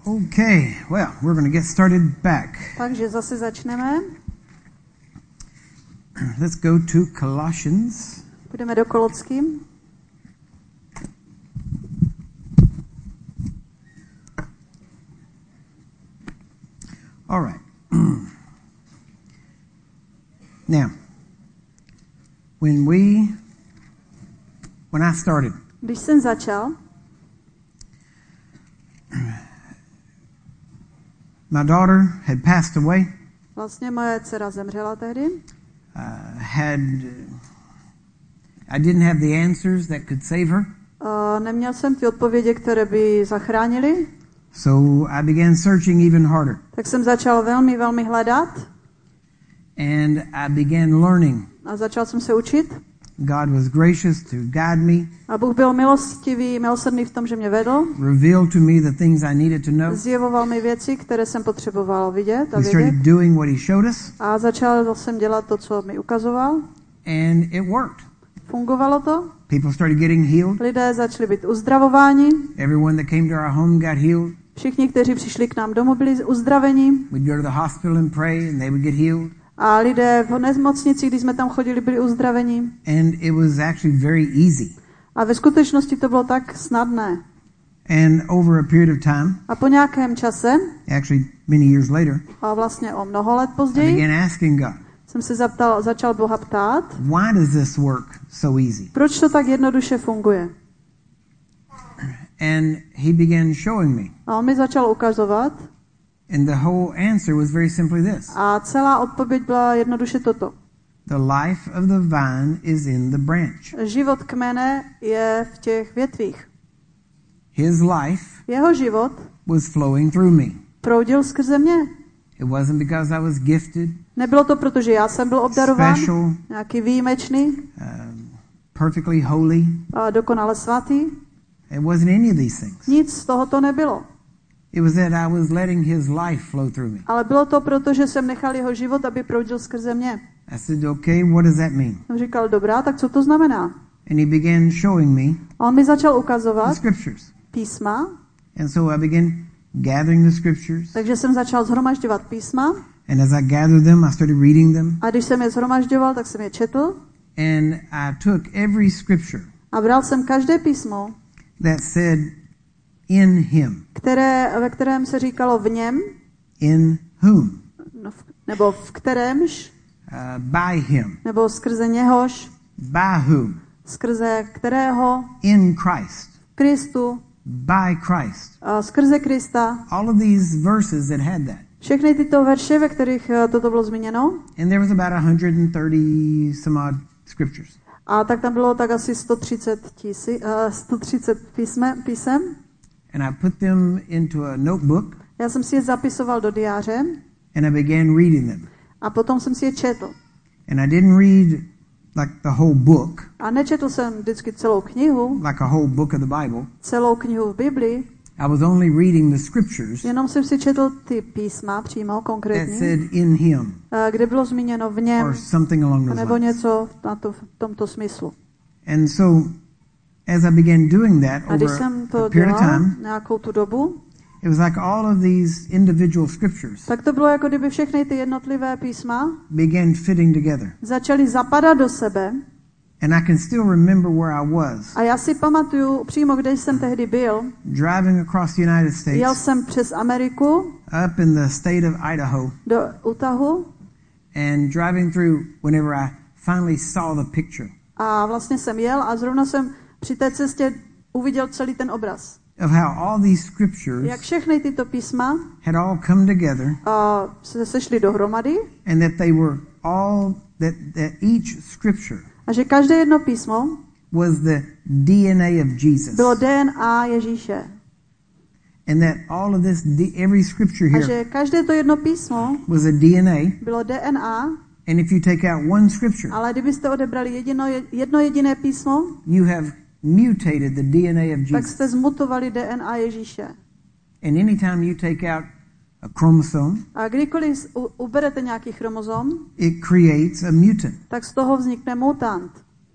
Okay, well, we're going to get started back. Takže zase začneme. Let's go to Colossians. Půjdeme do Kolockým. All right. Now, when I started, Když jsem začal, my daughter had passed away. vlastně moje dcera zemřela tehdy. I didn't have the answers that could save her. Neměl jsem ty odpovědi, které by ji zachránily. So I began searching even harder. Tak jsem začal velmi, velmi hledat. And I began learning. A začal jsem se učit. God was gracious to guide me. A Bůh byl milostivý, milosrdný v tom, že mě vedl. Revealed to me the things I needed to know. Zjevoval mi věci, které jsem potřeboval vidět a We started vědět. doing what he showed us. A začal jsem dělat to, co mi ukazoval. And it worked. Fungovalo to. People started getting healed. Lidé začali být uzdravováni. Everyone that came to our home got healed. Všichni, kteří přišli k nám domů, byli uzdraveni. We'd go to the hospital and pray and they would get healed. A lidé v nemocnici, když jsme tam chodili, byli uzdraveni. And it was actually very easy. A ve skutečnosti to bylo tak snadné. And over a period of time, A po nějakém čase, actually many years later, a vlastně o mnoho let I později, began asking God, jsem se začal Boha ptát, why does this work so easy? proč to tak jednoduše funguje. And he began showing me. A on mi začal ukazovat. And the whole answer was very simply this. A celá odpověď byla jednoduše toto. The life of the vine is in the branch. Život kmene je v těch větvích. His life Jeho život was flowing through me. proudil skrze mě. It wasn't because I was gifted, Nebylo to proto, že já jsem byl obdarován, special, nějaký výjimečný, perfectly holy. a dokonale svatý. It wasn't any of these things. Nic z toho to nebylo. It was that I was letting his life flow through me. Ale bylo to proto, že jsem nechal jeho život, aby proudil skrze mě. I said, okay, what does that mean? Jsem říkal, dobrá, tak co to znamená? And he began showing me A on mi začal the ukazovat scriptures. písma, And so I began gathering the scriptures. takže jsem začal shromažďovat písma. And as I gathered them, I started reading them. A když jsem je shromažďoval, tak jsem je četl. And I took every scripture A bral jsem každé písmo, that said in him. ve kterém se říkalo v něm, In whom? nebo v kterémž, By him. nebo skrze něhož, By whom? skrze kterého, In Christ. Kristu, By Christ. skrze Krista. All of these verses that had that. Všechny tyto verše, ve kterých toto bylo zmíněno. And there was about 130 some odd scriptures. A tak tam bylo tak asi 130 písem. And I put them into a notebook. Já jsem si je zapisoval do diáře. And I began reading them. A potom jsem si je četl. And I didn't read like the whole book. A nečetl jsem vždycky celou knihu. Like a whole book of the Bible. Celou knihu v Biblii. I was only reading the scriptures. Jenom jsem si četl ty písma přímo konkrétně. That said in him. Kde bylo zmíněno v něm. Or something along those nebo lines. něco v tomto smyslu. And so as I began doing that A když over jsem a to period of dělal time, nějakou tu dobu, it was like all of these individual scriptures tak to bylo jako kdyby všechny ty jednotlivé písma began fitting together. začaly zapadat do sebe. And I can still remember where I was. A já si pamatuju přímo, kde jsem tehdy byl. Driving across the United States. Jel jsem přes Ameriku. Up in the state of Idaho. Do Utahu. And driving through whenever I finally saw the picture. A vlastně jsem jel a zrovna jsem při té cestě uviděl celý ten obraz. Of how all these scriptures jak všechny tyto písma had all come together. Se sešly dohromady. And that they were all that each scripture. A že každé jedno písmo was the DNA of Jesus. Bylo DNA Ježíše. And that all of this every scripture here. A že každé to jedno písmo was a DNA. Bylo DNA. And if you take out one scripture. Ale kdybyste odebrali jedno jediné písmo, you have mutated the DNA of Jesus. Tak jste zmutovali DNA Ježíše. And anytime you take out a chromosome, a kdykoliv uberete nějaký chromozom, it creates a mutant. Tak z toho vznikne mutant.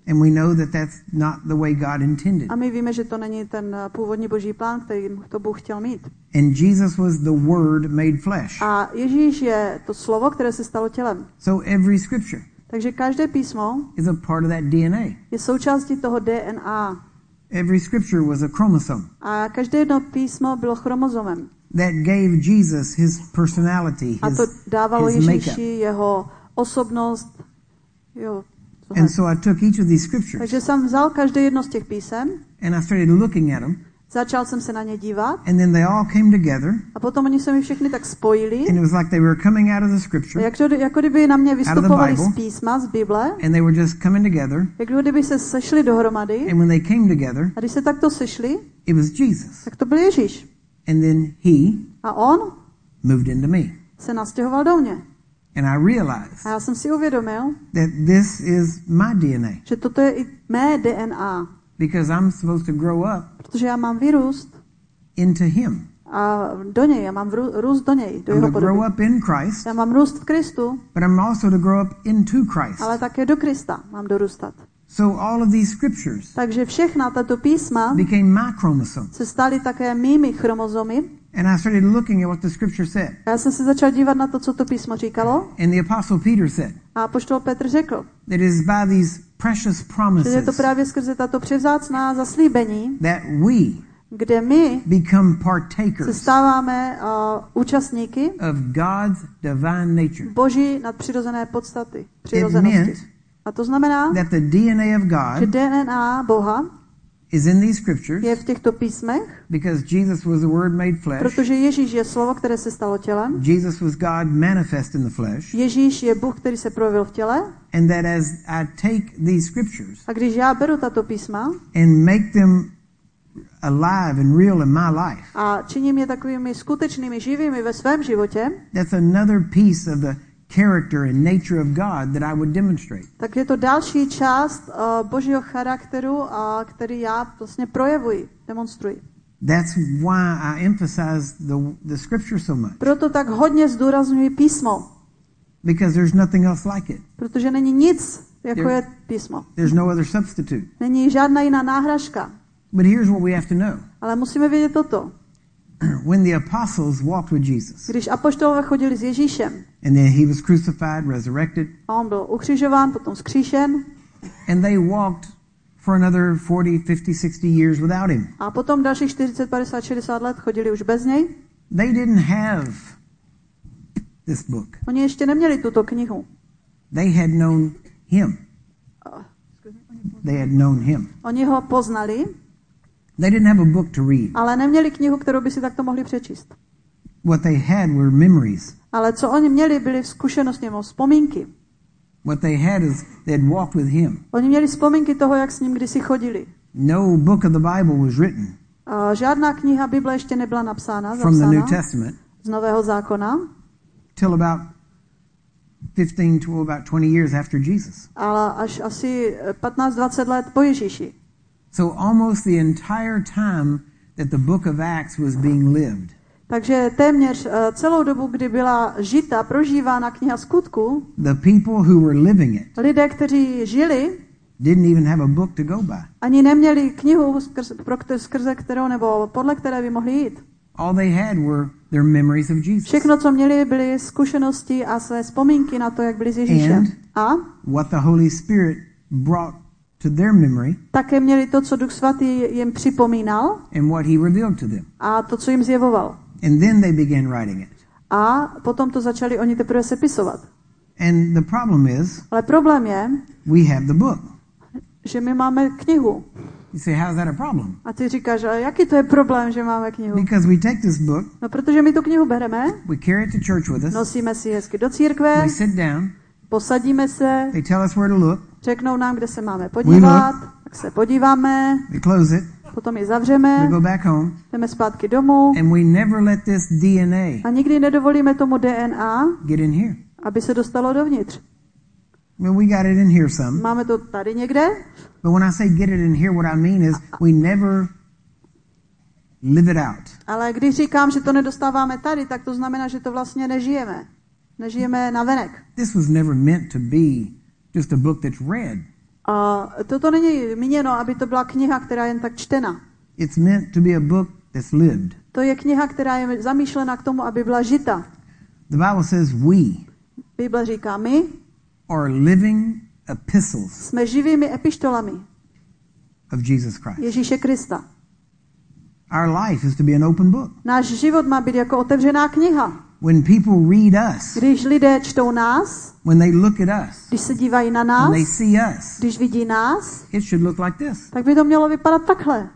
And we know that that's not the way God intended. A my víme, že to není ten původní boží plán, který to Bůh chtěl mít. And Jesus was the Word made flesh. A Ježíš je to slovo, které se stalo tělem. So every scripture Takže každé písmo is a part of that DNA. je součástí toho DNA. Every scripture was a chromosome A každé jedno písmo bylo chromozomem. that gave Jesus his personality, A to dávalo his makeup. Ježíši jeho osobnost. Jo, And so I took each of these scriptures takže jsem vzal každé jedno z těch písem, and I started looking at them, začal jsem se na ně dívat and then they all came together, a potom oni se mi všechny tak spojili. and it was like they were coming out of the scripture, Jako kdyby na mě vystupovali Bible. z písma, z Bible, and they were just coming together. jako kdyby se sešli dohromady. And when they came together, A když se takto sešli, it was Jesus. tak to byl Ježíš. And then he A on moved into me. se nastěhoval do mě. And I realized A já jsem si uvědomil, that this is my DNA, že toto je i mé DNA, because I'm supposed to grow up protože já mám vyrůst into him. a do něj, já mám růst do něj, do I'm jeho to grow podoby. up in Christ, Já mám růst v Kristu, but I'm also to grow up into Christ. ale také do Krista mám dorůstat. So all of these scriptures Takže všechna tato písma became my chromosome. se staly také mými chromozomy. And I started looking at what the scripture said. A já jsem se začal dívat na to, co to písmo říkalo. And the apostle Peter said A apoštol Petr řekl, that it is by these precious že je to promises právě skrze tato převzácná zaslíbení, that we kde my become se partakers stáváme účastníky of God's divine nature. Boží nadpřirozené podstaty, přirozenosti. meant A to znamená, That the DNA of že God DNA Boha is in these scriptures je v těchto písmech, because Jesus was the Word made flesh. protože Ježíš je slovo, které se stalo tělem. Jesus was God manifest in the flesh. Ježíš je Bůh, který se projevil v těle. And that as I take these scriptures A když já beru tato písma and make them alive and real in my life, a činím je takovými skutečnými, živými ve svém životě, that's another piece of the character and nature of God that I would demonstrate. tak je to další část Božího charakteru, který já vlastně projevuji, demonstruji. That's why I emphasize the scripture so much, Proto tak hodně zdůrazňuji písmo, because there's nothing else like it. protože není nic, jako je písmo. There's no other substitute. Není žádná jiná náhražka. But here's what we have to know. Ale musíme vědět toto. When the apostles walked with Jesus, Když apoštolové chodili s Ježíšem and then he was crucified, resurrected, a on byl ukřižován, potom vzkříšen and they walked for another 40, 50, 60 years without him. a potom dalších 40, 50, 60 let chodili už bez něj, They didn't have this book. oni ještě neměli tuto knihu. They had known him. They had known him. Oni ho poznali, They didn't have a book to read. ale neměli knihu, kterou by si takto mohli přečíst. What they had were memories. Ale co oni měli, byly zkušenosti, vzpomínky. What they had is they had walked with him. Oni měli vzpomínky toho, jak s ním kdysi chodili. No book of the Bible was written A žádná kniha Bible ještě nebyla napsána, from the New zapsána Testament z Nového zákona, till about 15 to about 20 years after Jesus. ale až asi 15-20 let po Ježíši. So almost the entire time that the book of Acts was being lived, Takže téměř celou dobu, kdy byla žita, prožívána kniha Skutku, the people who were living it lidé, kteří žili, didn't even have a book to go by. ani neměli knihu, skrze kterou nebo podle které by mohli jít. All they had were their memories of Jesus. Všechno, co měli, byly zkušenosti a své vzpomínky na to, jak byli s Ježíšem. A What the Holy Spirit brought to their memory také měli to, co Duch Svatý jim připomínal and what he revealed to them. a to, co jim zjevoval. And then they began writing it. A potom to začali oni teprve sepisovat. And the problem is, Ale problém je, we have the book. že my máme knihu. You say, how's that a problem? A ty říkáš, ale jaký to je problém, že máme knihu? Because we take this book, No, protože my tu knihu bereme, we carry it to church with us, nosíme si hezky do církve, we sit down, posadíme se, they tell us where to look, řeknou nám, kde se máme podívat, tak se podíváme, we close it, potom ji zavřeme, we go back home, jdeme zpátky domů and we never let this DNA a nikdy nedovolíme tomu DNA, get in here. aby se dostalo dovnitř. Well, we got it in here some, Máme to tady někde, but when I say get it in here, what I mean is we never live it out. ale když říkám, že to nedostáváme tady, tak to znamená, že to vlastně nežijeme. Nežijeme navenek. This was never meant to be just a book that's read. A toto není míněno, aby to byla kniha, která je jen tak čtena. It's meant to be a book that's lived. To je kniha, která je zamýšlena k tomu, aby byla žita. The Bible says we Bible říká, my are living epistles jsme živými epištolami of Jesus Christ. Ježíše Krista. Our life is to be an open book. Náš život má být jako otevřená kniha. When people read us, Když lidé čtou nás, when they look at us, když se dívají na when nás, they see us, když vidí nás, it should look like this. tak by to mělo vypadat takhle.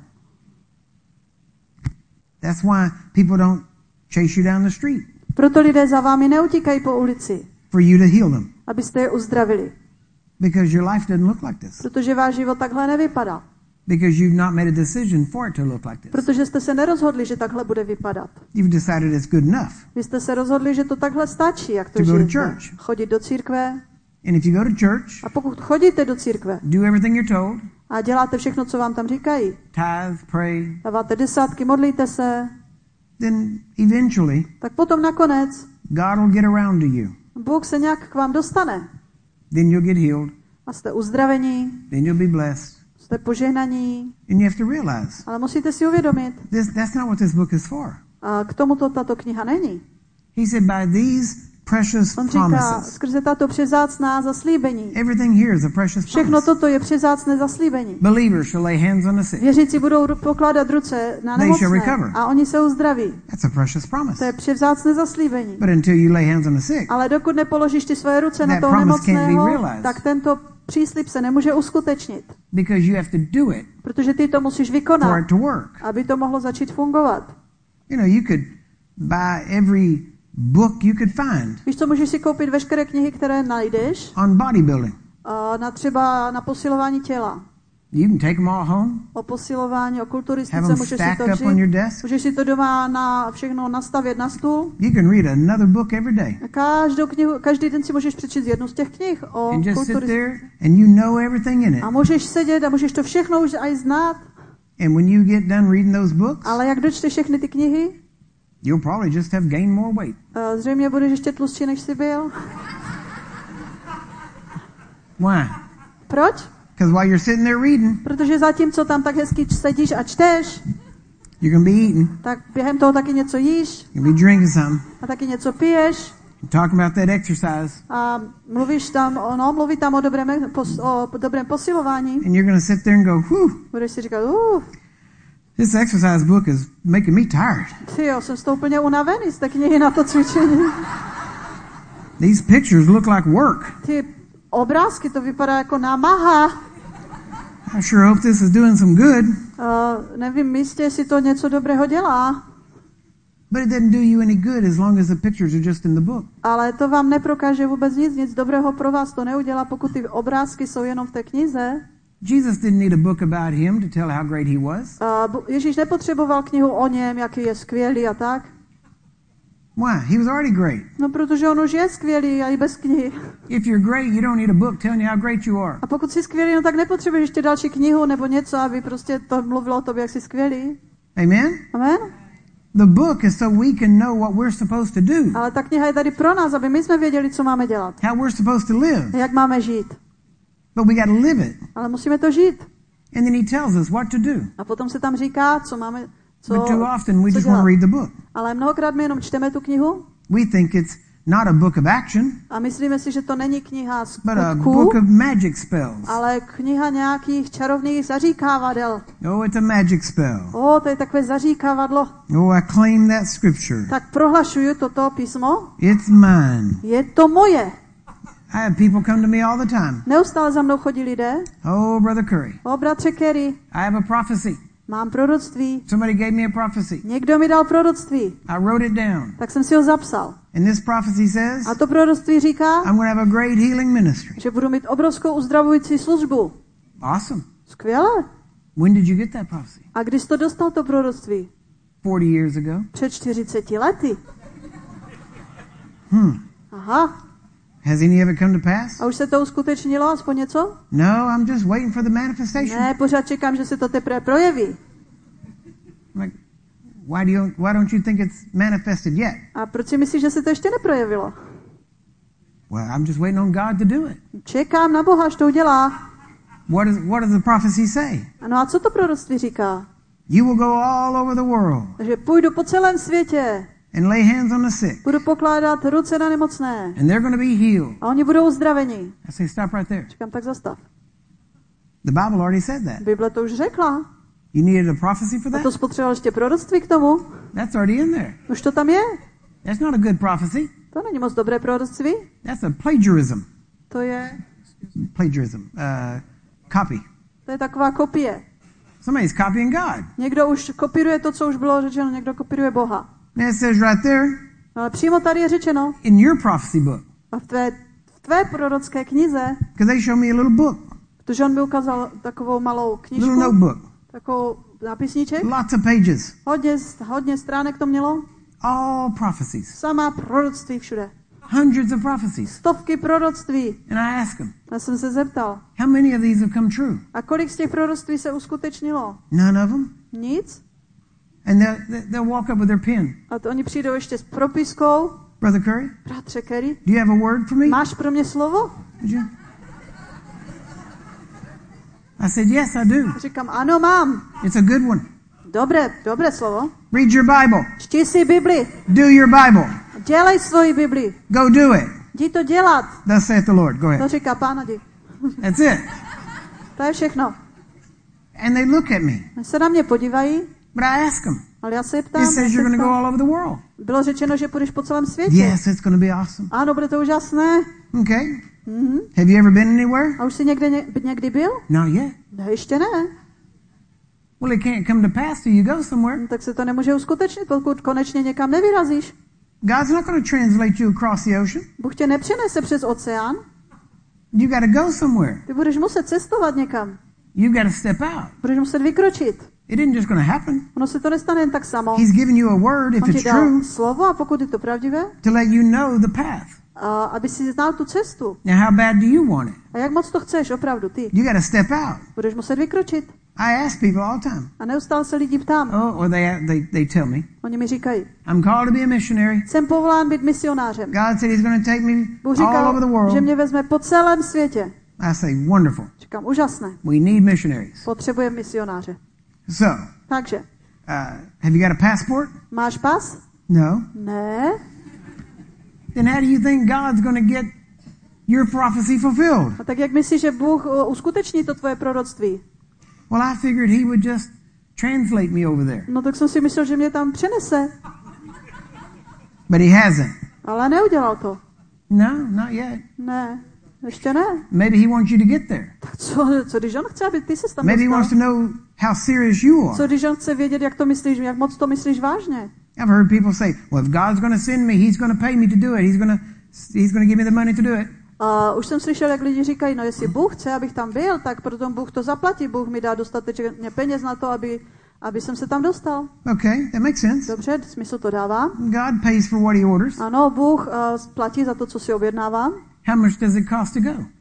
That's why people don't chase you down the street Proto lidé za vámi neutíkají po ulici, for you to heal them, abyste je uzdravili. because your life doesn't look like this. Protože váš život takhle nevypadá. Because you've not made a decision for it to look like this. Protože jste se nerozhodli, že takhle bude vypadat. You've decided it's good enough. Vy jste se rozhodli, že to takhle stačí, jak to To go to žijete. church. Chodit do církve. And if you go to church, A pokud chodíte do církve do everything you're told, a děláte všechno, co vám tam říkají, tithe, pray, dáváte desátky, modlíte se, then eventually tak potom nakonec God will get around to you. Bůh se nějak k vám dostane. Then you'll get healed. A jste uzdravení, Then you'll be blessed. jste požehnaní, And you have to realize ale musíte si uvědomit, that's not what this book is for. a k tomuto tato kniha není. He said, by these precious On říká, promises. skrze tato přezácná zaslíbení. Everything here is a precious Všechno promise. toto je přezácné zaslíbení. Believers shall lay hands on the sick. Věřící budou pokládat ruce na They shall nemocné recover. a oni se uzdraví. That's a precious To promise. je převzácné zaslíbení. But until you lay hands on the sick, Ale dokud nepoložíš ty svoje ruce na That toho promise can't be nemocného, realized. tak tento příslib se nemůže uskutečnit. because you have to do it Protože ty to musíš for vykonat, it to work. aby to mohlo začít fungovat. You know, you could buy every book you could find Víš co, můžeš si koupit veškeré knihy, které najdeš, on bodybuilding. třeba na posilování těla. You can take them all home, O posilování, o have kulturistice, them můžeš si stacked to up on your vzít. desk. Můžeš si to doma na všechno nastavit na stůl. You can read another book every day Každý den si můžeš přečíst jednu z těch knih o and just sit kulturistice. there and you know everything in it. A můžeš sedět a můžeš to všechno už aj znát, And when you get done reading those books, ale jak dočteš všechny ty knihy, you'll probably just have gained more weight. zřejmě budeš ještě tlustší, než jsi byl. Why? Proč? Because while you're sitting there reading, Protože zatímco tam tak hezky sedíš a čteš, you can be eating, tak během toho taky něco jíš you can be drinking something, a taky něco piješ talking about that exercise, a mluví tam o dobrém posilování. and you're going to sit there and go, whew, Budeš si říkat, this exercise book is making me tired. tyjo, jsem z toho úplně unavený z té knihy na to cvičení. These pictures look like work. Ty obrázky, to vypadá jako námaha. I sure hope this is doing some good. Nevím jistě, jestli to něco dobrého dělá, But it doesn't do you any good as long as the pictures are just in the book. ale to vám neprokáže vůbec nic dobrého pro vás to neudělá, pokud ty obrázky jsou jenom v té knize. Jesus didn't need a book about him to tell how great he was. Ježíš nepotřeboval knihu o něm, jaký je skvělý a tak. Why? He was already great. No, protože on už je skvělý a i bez knihy. If you're great, you don't need a book telling you how great you are. A pokud jsi skvělý, no tak nepotřebuješ ještě další knihu nebo něco, aby prostě to mluvilo o tobě, jak jsi skvělý. Amen? Amen? The book is so we can know what we're supposed to do, Ale ta kniha je tady pro nás, aby my jsme věděli, co máme dělat. how we're supposed to live. Jak máme žít. But we got to live it. Ale musíme to žít. And then he tells us what to do. A potom se tam říká, co máme, But too often we co just want dělat. to read the book. Ale mnohokrát my jenom čteme tu knihu We think it's not a book of action, a myslíme si, že to není kniha but a skutků, book of magic spells. ale kniha nějakých čarovných zaříkávadel. Oh, it's a magic spell. To je takové zaříkávadlo. Oh, I claim that scripture. Tak prohlašuju toto písmo. It's mine. Je to moje. I have people come to me all the time. Neustále za mnou chodí lidé. Oh, Brother Curry, Bratře Kerry, I have a prophecy. mám proroctví. Somebody gave me a prophecy. Někdo mi dal proroctví. I wrote it down. Tak jsem si ho zapsal. And this prophecy says A to proroctví říká, I'm going to have a great healing ministry. že budu mít obrovskou uzdravující službu. Awesome. Skvěle. When did you get that prophecy? A když to dostal to proroctví? 40 years ago. Před 40 lety. Aha. Has any of it come to pass? A už se to uskutečnilo, aspoň něco? No, I'm just waiting for the manifestation. Ne, pořád čekám, že se to teprve projeví. Like, why don't you think it's manifested yet? A proč si myslíš, že se to ještě neprojevilo? Well, I'm just waiting on God to do it. Čekám na Boha, až to udělá. What does the prophecy say? Ano, a co to proroctví říká? You will go all over the world Takže půjdu po celém světě, and lay hands on the sick, budu pokládat ruce na nemocné and they're going to be healed. a oni budou uzdraveni. I say, stop right there. Říkám, tak zastav. The Bible already said that. Bible to už řekla. You needed a prophecy for A that? to spotřeboval ještě proroctví k tomu. That's already in there. Už to tam je. That's not a good prophecy. To není moc dobré proroctví. That's a plagiarism. To je Copy. To je taková kopie. Somebody's copying God. Někdo už kopíruje to, co už bylo řečeno, někdo kopíruje Boha. And it says right there Ale přímo tady je řečeno in your prophecy book, a v tvé prorocké knize, because they show me a little book, protože on mi ukázal takovou malou little knižku, notebook, takovou nápisníček, lots of pages, hodně stránek to mělo, all prophecies, samá proroctví všude. hundreds of prophecies. Stovky proroctví. And I asked them, Já jsem se zeptal, how many of these have come true? a kolik z těch proroctví se uskutečnilo? None of them. Nic. And they'll walk up with their pen. A to oni přijdou ještě s propiskou. Brother Curry, Bratře Kerry, do you have a word for me? máš pro mě slovo? Would you? I said, yes, I do. Říkám, ano, mám. It's a good one. Dobré slovo. Read your Bible. Čti si Bibli. Do your Bible. Dělej svoji Bibli. Go do it. Jdi to dělat. Thus saith the Lord. Go To ahead. říká Pán, jdi. That's it. To je všechno. And they look at me. Oni se na mě podívají, But I ask them. ale já se je It ptám. says you're going to go all over the world. Bylo řečeno, že půjdeš po celém světě. Yes, it's going to be awesome. Ano, bude to úžasné. Okay. Have you ever been anywhere? A už jsi někdy byl? Not yet. Ne, ještě ne. Well, it can't come to pass till you go somewhere. No, tak se to nemůže uskutečnit, pokud konečně někam nevyrazíš. God's not going to translate you across the ocean. Bůh tě nepřenese přes oceán. You got to go somewhere. Ty budeš muset cestovat někam. You got to step out. Budeš muset vykročit. It isn't just going to happen. Ono se to nestane jen tak samo. He's given you a word, if On ti it's dal true, slovo a pokud je to pravdivé, to let you know the path. aby si znal tu cestu. Now, how bad do you want it? A jak moc to chceš opravdu ty? You got to step out. Budeš muset vykročit. I ask people all the time. A neustále se lidi ptám. Oh, or they tell me, Oni mi říkají, I'm called to be a missionary. jsem povolán být misionářem. God said He's going to take me Bůh all over the říkal, world. že mě vezme po celém světě. I say, wonderful. Říkám, úžasné. We need missionaries. Potřebujeme misionáře. So, Takže, have you got a passport? máš pas? No. Ne. Then how do you think God's going to get your prophecy fulfilled? A tak jak myslíš, že Bůh uskuteční to tvoje proroctví? Well, I figured He would just translate me over there. No tak jsem si myslel, že mě tam přenese. But He hasn't. Ale neudělal to. No, not yet. Ne. Ještě ne. Maybe He wants you to get there. Tak co když on chce, aby ty se tam Maybe He wants to dostal? know how serious you Co are. když on chce vědět, jak to myslíš, jak moc to myslíš vážně? I've heard people say, well, if God's going to send me, He's going to pay me to do it. He's going to give me the money to do it. Už jsem slyšel, jak lidi říkají, no jestli Bůh chce, abych tam byl, tak proto Bůh to zaplatí. Bůh mi dá dostatečně peněz na to, aby jsem se tam dostal. Okay, that makes sense. Dobře, smysl to dává. God pays for what He orders. Ano, Bůh platí za to, co si objednávám. How much does it cost to go?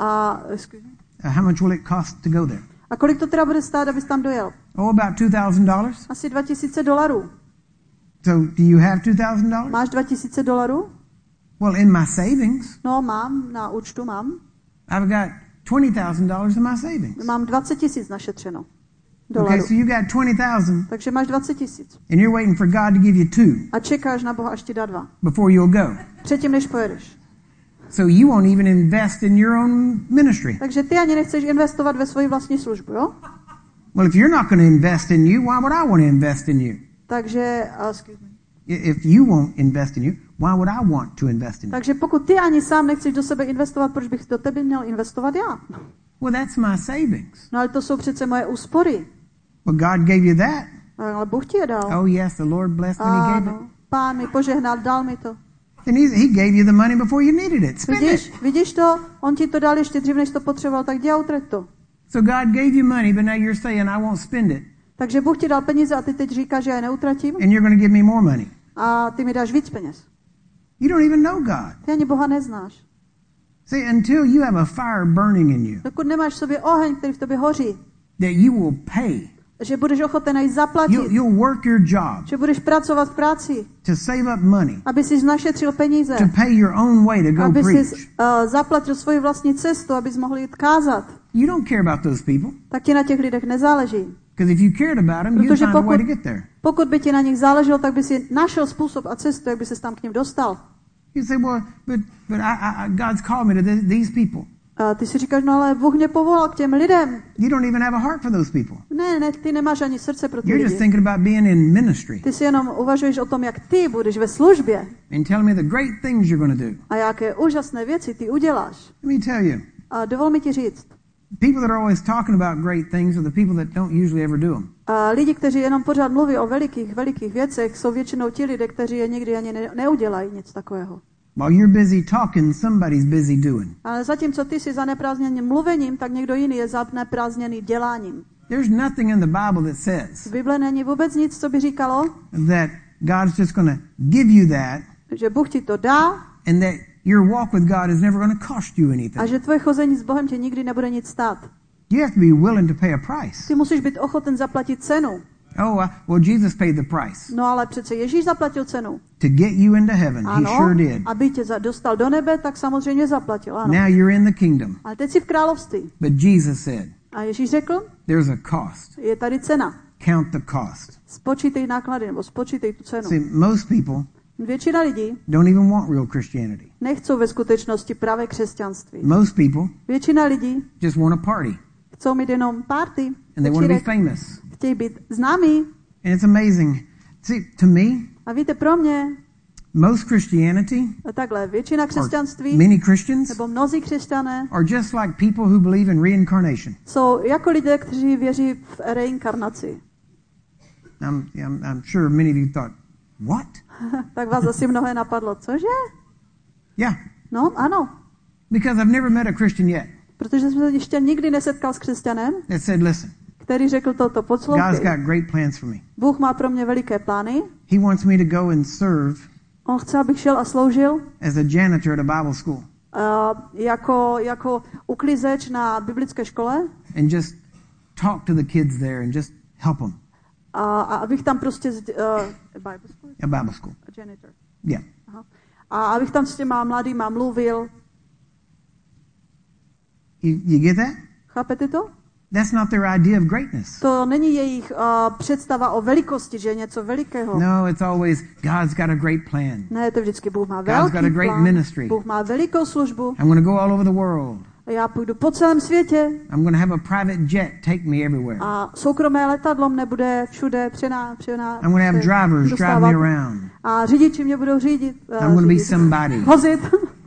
How much will it cost to go there? A kolik to teda bude stát, abys tam dojel? Oh, about $2,000. Asi $2,000. So, do you have $2,000? Máš $2,000? Well, in my savings, No, mám, na účtu mám. I've got $20,000 in my savings. Mám 20,000 našetřeno. Okay, Dolarů. so you got 20,000, Takže máš 20,000. and you're waiting for God to give you 2 A čekáš na Boha, až ti dá 2. before you'll go. Předtím, než pojedeš. So you won't even invest in your own ministry. Takže ty ani nechceš investovat ve svoji vlastní službu, jo? Well, if you're not going to invest in you, why would I want to invest in you? Takže, If you won't invest in you, why would I want to invest in you? takže pokud ty ani sám nechceš do sebe investovat, proč bych do tebe měl investovat já? Well, that's my savings. No ale to jsou přece moje úspory. Well, God gave you that. Ale Bůh ti je dal. Oh, yes, the Lord blessed when He gave it. Ano, Pán mi požehnal, dal mi to. And He gave you the money before you needed it. Spend it. Vidíš to? On ti to dal ještě dřív, než to potřeboval, tak jdi a utrať to. So God gave you money, but now you're saying, I won't spend it. Takže Bůh ti dal peníze a ty teď říkáš, že já je neutratím And you're going to give me more money. a ty mi dáš víc peněz. You don't even know God. Ty ani Boha neznáš. See, until you have a fire burning in you Dokud nemáš v sobě oheň, který v tobě hoří, that you will pay že budeš ochoten i zaplatit, You'll work your job že budeš pracovat v práci, to save up money, aby si našetřil peníze, to pay your own way to go aby preach. si zaplatil svoji vlastní cestu, abys mohl jít kázat. You don't care about those people. Tak ti na těch lidech nezáleží. Because if you cared about them, you'd Protože find a way to get there. pokud by ti na nich záleželo, tak by si našel způsob a cestu, jak by se tam k ním dostal. You say, well, but God's called me to these people. A ty si říkáš, no ale Bůh mě povolal k těm lidem. You don't even have a heart for those people. Ne, ty nemáš ani srdce pro ty You're just lidi. thinking about being in ministry Ty si jenom uvažuješ o tom, jak ty budeš ve službě and telling me the great things you're going to do. a jaké úžasné věci ty uděláš. Let me tell you, A dovol mi ti říct, people that are always talking about great things are the people that don't usually ever do them. a lidi, kteří jenom pořád mluví o velikých věcech, jsou většinou ti lidé, kteří je nikdy ani neudělají nic takového. While you're busy talking, somebody's busy doing. Ale zatímco ty jsi zaneprázdněným mluvením, tak někdo jiný je zaneprázdněný děláním. There's nothing in the Bible that says V Bibli není vůbec nic, co by říkalo, that God's just going to give you that že Bůh ti to dá and that your walk with God is never going to cost you a anything. že tvoje chození s Bohem tě nikdy nebude nic stát. You have to be willing to pay a price. Ty musíš být ochoten zaplatit cenu. Oh, well, Jesus paid the price No ale přece Ježíš zaplatil cenu. to get you into heaven. He Ano, sure did. aby tě dostal do nebe, tak samozřejmě zaplatil, ano. Now you're in the kingdom. Ale teď jsi v království. But Jesus said, A Ježíš řekl, there's a cost. je tady cena. Count the cost. Spočítej náklady, nebo spočítej tu cenu. See, most people Většina lidí don't even want real Christianity. nechcou ve skutečnosti pravé křesťanství. Most people Většina lidí just want a party chcou mít jenom party, and they want to be večírek, famous. chtějí být známí. And it's amazing. See, to me, A víte, pro mě, most Christianity, takhle, většina or křesťanství, many Christians, nebo mnozí křesťané, are just like people who believe in reincarnation. jsou jako lidé, kteří věří v reinkarnaci. I'm sure many of you thought, what? Tak vás asi mnohé napadlo, cože? Yeah, No, ano. because I've never met a Christian yet Protože jsem se ještě nikdy nesetkal s křesťanem, that said, listen, který řekl toto, God's poslouchej. got great plans for me. Bůh má pro mě veliké plány. He wants me to go and serve On chce, abych šel a sloužil as a janitor at a Bible school jako uklizeč na biblické škole and just talk to the kids there and just help them. a abych tam prostě Bible school? A Bible school. Janitor. Yeah. Aha. A abych tam s těma mladýma mluvil. You get that? Chápete to? That's not their idea of greatness. To není jejich představa o velikosti, že je něco velikého. No, it's always God's got a great plan. Ne, to vždycky Bůh má God's got a velký great plán. ministry. Bůh má velikou službu. I'm going to go all over the world. A já půjdu po celém světě I'm going to have a private jet take me everywhere. a soukromé letadlo mne bude všude I'm going to have drivers drive me around. A řidiči mě budou řídit. I'm going to be somebody. Vozit.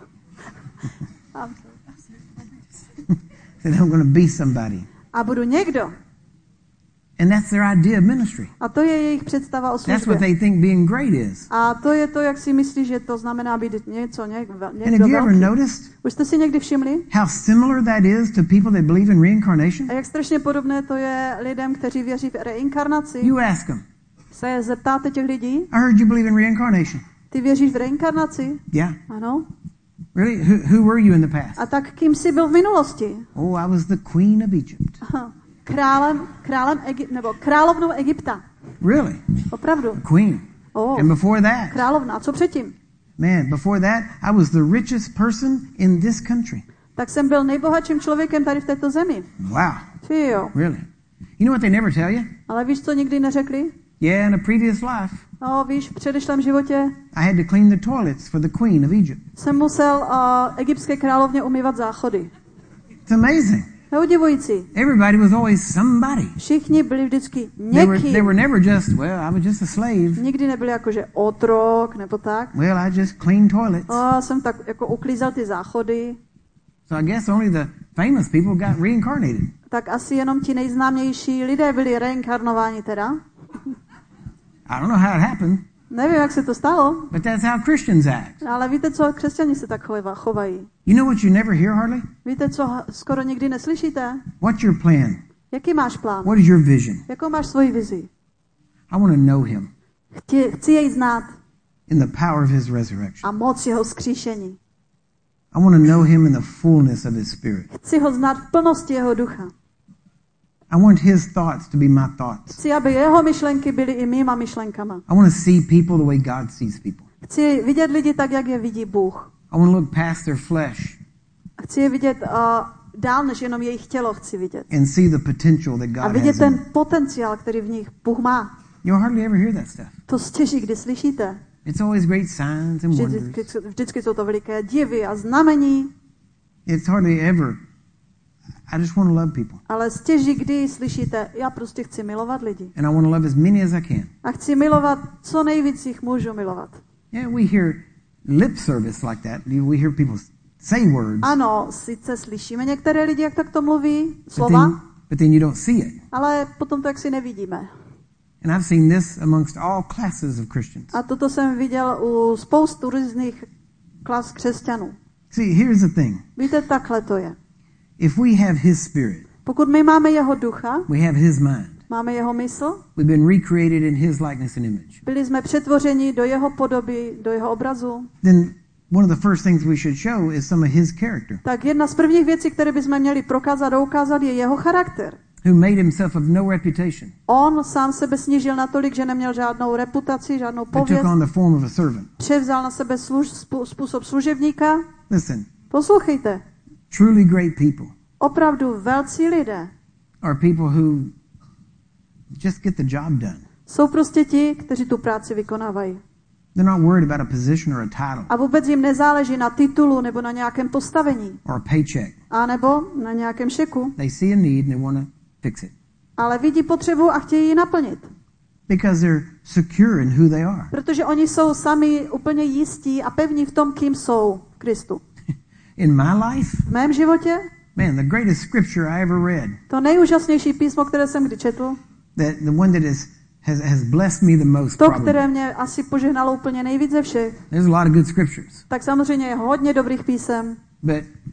That I'm going to be somebody. A budu někdo. And that's their idea of ministry. A to je jejich představa o That's what službě. they think being great is. A to je to, jak si myslí, že to znamená být něco, And někdo have you ever velký. noticed Už jste si někdy všimli? how similar that is to people that believe in reincarnation? A jak strašně podobné to je lidem, kteří věří v reinkarnaci. You ask them, Se zeptáte těch lidí, I heard you believe in reincarnation. ty věříš v reinkarnaci? Yeah. Ano. Really? Who were you in the past? A tak kým jsi byl v minulosti? Oh, I was the queen of Egypt. Aha. Nebo královnou Egypta. Really? Opravdu. Queen. Oh, And before that, královna. A co předtím? man, before that, I was the richest person in this country. Tak jsem byl nejbohatším člověkem tady v této zemi. Wow. Ty jo. Really? You know what they never tell you? Ale víš, co nikdy neřekli? Yeah, in a previous life, No, víš, v předešlém životě I had to clean the toilets for the queen of Egypt. jsem musel egyptské královně umývat záchody. It's amazing. Neudivující. Everybody was always somebody. Všichni byli vždycky They někým. were never just, well, I was just a slave. Nikdy nebyli jakože otrok nebo tak. Well, I just cleaned toilets. Jsem tak jako uklízel ty záchody. So I guess only the famous people got reincarnated. Tak asi jenom ti nejznámější lidé byli reinkarnováni teda. I don't know how it happened, Nevím, jak se to stalo, but that's how Christians act. ale víte co, křesťani se tak chovají. You know what you never hear hardly? Víte co, skoro nikdy neslyšíte? What's your plan? Jaký máš plán? What is your vision? Jakou máš svoji vizi? I want to know him Chci jej znát in the power of his resurrection. a moc jeho vzkříšení. I want to know him in the fullness of his spirit. Chci ho znát v plnosti jeho ducha. I want his thoughts to be my thoughts. Chci, aby jeho myšlenky byly i mýma myšlenkama. I want to see people the way God sees people. Chci vidět lidi tak, jak je vidí Bůh. I want to look past their flesh Chci je vidět dál, než jenom jejich tělo chci vidět. and see the potential that A God vidět has in ten them. potenciál, který v nich Bůh má. You hardly ever hear that stuff. To stěží, kdy slyšíte. It's always great signs and wonders. Vždycky jsou to veliké divy a znamení, It's hardly ever, I just want to love people. ale stěží, kdy slyšíte, já prostě chci milovat lidi. And I want to love as many as I can. A chci milovat, co nejvíc jich můžu milovat. Yeah, we hear lip service like that. We hear people say words, Ano, sice slyšíme některé lidi, jak tak to mluví, but slova, then you don't see it. ale potom to jaksi nevidíme. And I've seen this amongst all classes of Christians. A toto jsem viděl u spoustu různých klas křesťanů. See, here's the thing. Víte, takhle to je. If we have his spirit, Pokud my máme jeho ducha, we have his mind. máme jeho mysl, We've been recreated in his likeness and image. byli jsme přetvořeni do jeho podoby, do jeho obrazu, Then one of the first things we should show is some of his character, tak jedna z prvních věcí, které bychom měli prokázat a ukázat, je jeho charakter. who made himself of no reputation, On sám sebe snížil natolik, že neměl žádnou reputaci, žádnou but took pověst, on the form of a servant. převzal na sebe způsob služebníka. Listen, Poslouchejte, truly great people opravdu velcí lidé are people who just get the job done. jsou prostě ti, kteří tu práci vykonávají. They're not worried about a position or a title A vůbec jim nezáleží na titulu nebo na nějakém postavení, or a paycheck. a nebo na nějakém šeku, They see a need and they want to fix it ale vidí potřebu a chtějí ji naplnit. because they're secure in who they are. Protože oni jsou sami úplně jistí a pevní v tom, kým jsou v Kristu. In my life, V mém životě man, the greatest scripture I ever read, to nejúžasnější písmo, které jsem kdy četl, the one that has blessed me the most, to, probably. které mě asi požehnalo úplně nejvíc ze všech, There's a lot of good scriptures, tak samozřejmě je hodně dobrých písem, but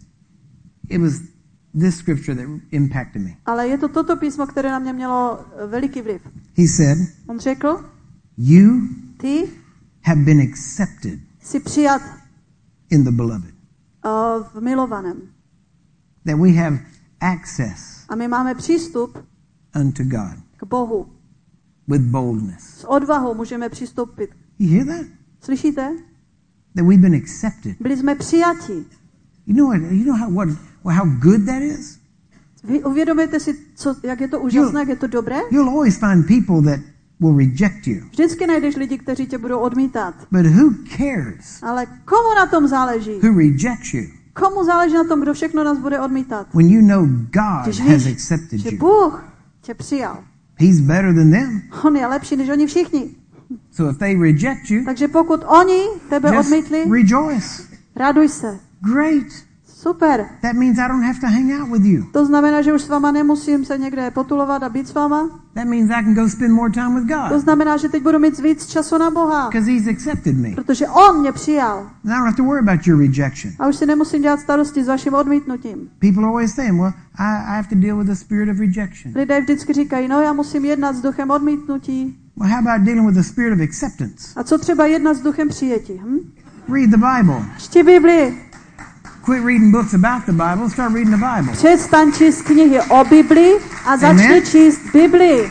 it was this scripture that impacted me. ale je to toto písmo, které na mě mělo veliký vliv. He said, On řekl, you ty have been accepted jsi přijat in the beloved, v milovaném. that we have access A my máme přístup unto God k Bohu. with boldness. S odvahou můžeme přistoupit. You hear that? Slyšíte? That we've been accepted. Byli jsme přijati. You know how good that is? Vy uvědomujete si, jak je to úžasné, jak je to dobré? You'll always find people that will reject you. Vždycky najdeš lidi, kteří tě budou odmítat. But who cares Ale komu na tom záleží? who rejects you Komu záleží na tom, kdo všechno nás bude odmítat? when you know God Když has víš, accepted že you? Bůh tě přijal. He's better than them. On je lepší než oni všichni. So if they reject you, Takže pokud oni tebe just odmítli, rejoice. raduj se. Great. Super. That means I don't have to hang out with you. To znamená, že už s váma nemusím se někde potulovat a být s váma. That means I can go spend more time with To God znamená, že teď budu mít víc času na Boha. because He's accepted me. Protože on mě přijal. And I don't have to worry about your rejection. A už si nemusím dělat starosti s vaším odmítnutím. People are always saying, well, I have to deal with the spirit of rejection. Lidé vždycky říkají, no já musím jednat s duchem odmítnutí. Well, how about dealing with the spirit of acceptance? A co třeba jednat s duchem přijetí? Read the Bible. Čti Bibli. Quit reading books about the Bible. Start reading the Bible. Přestaň číst knihy o Bibli a začni Amen. číst Bibli.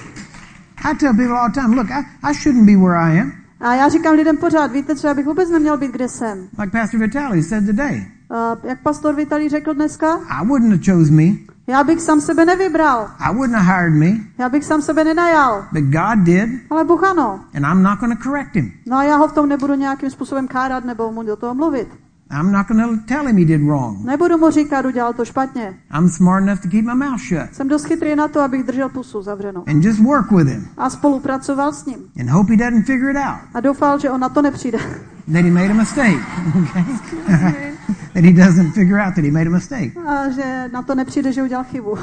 I tell people all the time, look, I shouldn't be where I am. A já říkám lidem pořád, víte co, já bych vůbec neměl být, kde jsem. Like Pastor Vitali said today. Jak pastor Vitalij řekl dneska, I wouldn't have chose me. já bych sám sebe nevybral. I wouldn't have hired me. Já bych sám sebe nenajal. But God did, Ale Bůh ano. and I'm not going to correct him. No a já ho v tom nebudu nějakým způsobem kárat nebo mu do toho mluvit. I'm not going to tell him he did wrong. Nebudu mu říkat, udělal to špatně. I'm smart enough to keep my mouth shut Jsem dost chytrý na to, abych držel pusu zavřenou. and just work with him A spolupracoval s ním. and hope he doesn't figure it out. A doufal, že on na to nepřijde. That he made a mistake. Okay? That he doesn't figure out that he made a mistake. A že na to nepřijde, že udělal chybu.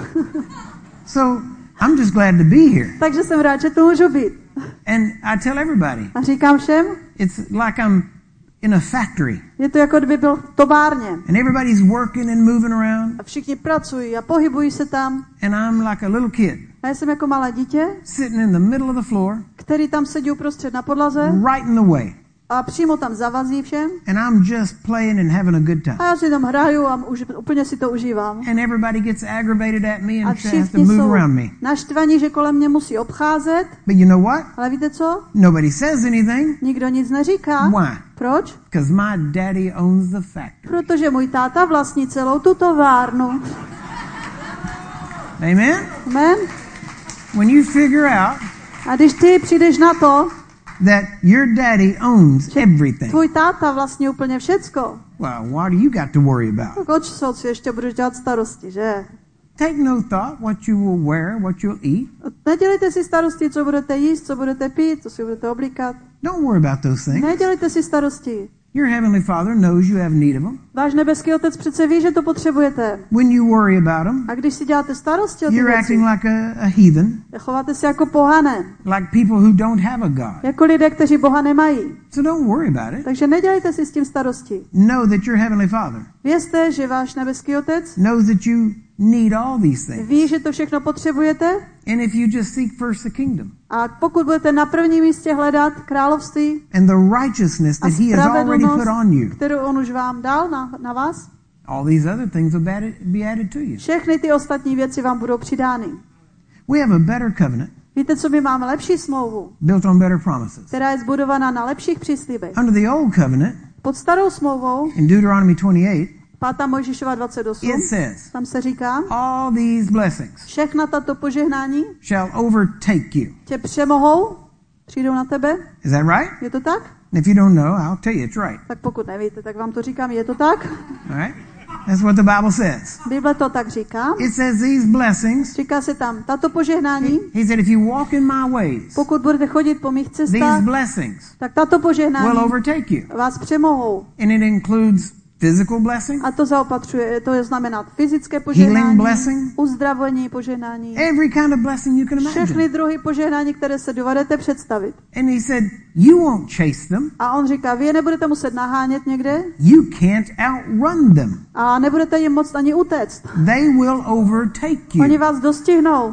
So I'm just glad to be here. Takže jsem rád, že tu můžu být. And I tell everybody, A říkám všem, it's like I'm in a factory je to jako kdyby byl v továrně. and everybody's working and moving around A všichni pracují a pohybují se tam. and I'm like a little kid A já jsem jako malé dítě, sitting in the middle of the floor, který tam sedí uprostřed na podlaze, right in the way. a přímo tam zavazí všem. And I'm just playing and having a good time. A já si tam hraju a úplně si to užívám. And everybody gets aggravated at me A and has to všichni move jsou around me. naštvaní, že kolem mě musí obcházet. But you know what? Ale víte co? Nobody says anything. Nikdo nic neříká. Why? Proč? Because my daddy owns the factory. Protože můj táta vlastní celou tu továrnu. Amen? Amen? When you figure out A když ty přijdeš na to, that your daddy owns everything, tvůj táta vlastní úplně všecko, well, what do you got to worry about? tak o co si ještě budeš dělat starosti, že? Take no thought what you will wear, what you'll eat. Nedělejte si starosti, co budete jíst, co budete pít, co si budete oblíkat. Don't worry about those things. Nedělejte si starosti. Your heavenly Father knows you have need of them. Váš nebeský otec přece ví, že to potřebujete. When you worry about them, A když si děláte starosti o ty you're věci, acting like a heathen, chováte se jako pohané, like people who don't have a God. jako lidé, kteří Boha nemají. So don't worry about it. Takže nedělejte si s tím starosti. Know that your heavenly Father Vězte, že váš nebeský otec knows that you need all these things. ví, že to všechno potřebujete. And if you just seek first the kingdom A pokud budete na prvním místě hledat království and the righteousness a that he has already put on you, kterou on už vám dal na vás, all these other things will be added to you. všechny ty ostatní věci vám budou přidány. We have a better covenant Víte, co my máme? Lepší smlouvu, built on better promises. která je zbudovaná na lepších příslibech. Under the old covenant, Pod starou smlouvou, in Deuteronomy 28, 5. Mojžíšova 28, it says, tam se říká, all these blessings všechna tato požehnání shall overtake you. tě přemohou, přijdou na tebe. Is that right? Je to tak? And if you don't know, I'll tell you it's right. Tak pokud nevíte, tak vám to říkám, je to tak? All right? That's what the Bible says. Bible to tak říká. It says these blessings, Říká se tam, tato požehnání, he said, if you walk in my ways, pokud budete chodit po mých these cestách, blessings tak tato požehnání will overtake you. vás přemohou. And it includes physical blessing, A to zaopatřuje, to je znamená fyzické healing požehnání, blessing, uzdravení požehnání, every kind of blessing you can imagine. všechny druhy požehnání, které se dovedete představit. And he said, you won't chase them. A on říká, vy je nebudete muset nahánět někde You can't outrun them. a nebudete jim moct ani utéct. They will overtake Oni you. vás dostihnou.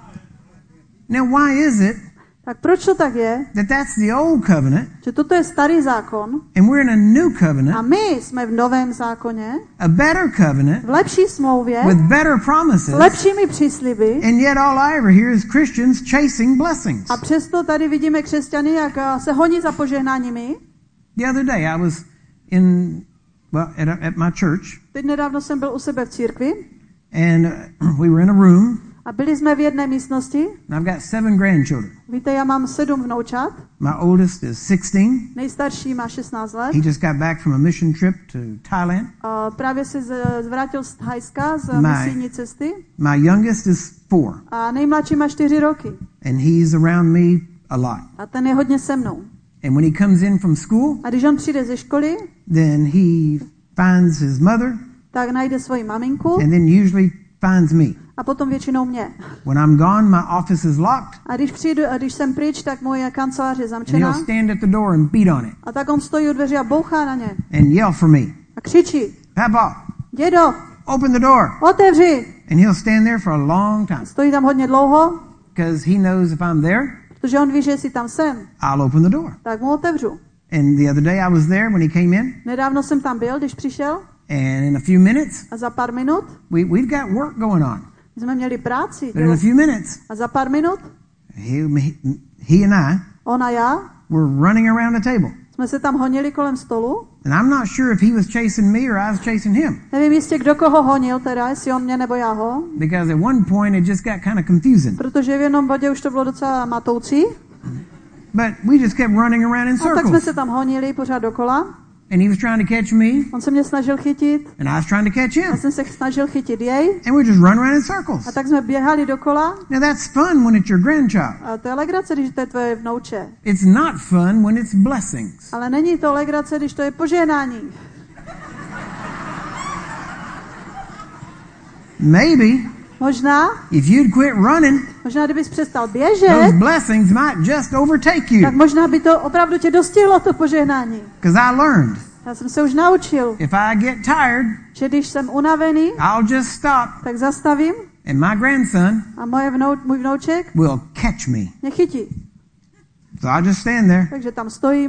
Now, why is it Tak proč to tak je? that that's the old covenant Že toto je starý zákon and we're in a new a covenant, my jsme v novém zákoně, a better covenant v lepší smlouvě, with better s promises, lepšími přísliby and yet all I ever hear is Christians chasing blessings? a přesto tady vidíme křesťany, jak se honí za požehnáními. The other day I was at my church, Teď nedávno jsem byl u sebe v církvi and we were in a room, a byli jsme v jedné místnosti. and I've got 7 grandchildren. Víte, já mám 7 vnoučat. My oldest is 16. Nejstarší má 16 let. He just got back from a mission trip to Thailand. A právě se zvrátil z Thajska z My- misijní cesty. My youngest is 4, A nejmladší má 4 roky. and he's around me a lot. A ten je hodně se mnou. And when he comes in from school, A když on přijde ze školy, then he finds his mother, tak najde svoji maminku and then usually finds me. a potom většinou mě. When I'm gone, my office is locked, A když jsem pryč, tak moje kancelář je and zamčená. he'll stand at the door and beat on it A tak on stojí u dveří a bouchá na ně. and yell for me. A křičí, Papa, dědo, open the door. otevři. And he'll stand there for a long time Stojí tam hodně dlouho, because he knows if I'm there, protože on ví, že jestli tam jsem, I'll open the door. tak mu otevřu. And the other day I was there when he came in, Nedávno jsem tam byl, když přišel and in a few minutes, a za pár minut we've got work going on. my jsme měli práci. But in a few minutes, A za pár minut he and I on a já were running around the table. jsme se tam honili kolem stolu. And I'm not sure if he was chasing me or I was chasing him. Nevím jistě, kdo koho honil, teda, jestli on mě nebo já ho, Because at one point it just got kind of confusing. protože v jednom bodě už to bylo docela matoucí. But we just kept running around in A tak jsme circles. se tam honili pořád dokola. And he was trying to catch me, On se mě snažil chytit, and I was trying to catch já him. jsem se snažil chytit jej. And we just run around in circles. A tak jsme běhali dokola. Now that's fun when it's your grandchild. A to je legrace, když to je tvoje vnouče. It's not fun when it's blessings. Ale není to legrace, když to je požehnání. Maybe Možná, if you'd quit running, kdybys přestal those běžet, blessings might just overtake tak you. možná by to opravdu tě dostihlo, to požehnání. Because I learned Já jsem se už naučil, if I get tired, že když jsem unavený, I'll just stop, tak zastavím and my grandson a můj vnouček will catch me. mě chytí. So I'll just stand there, Takže tam stojím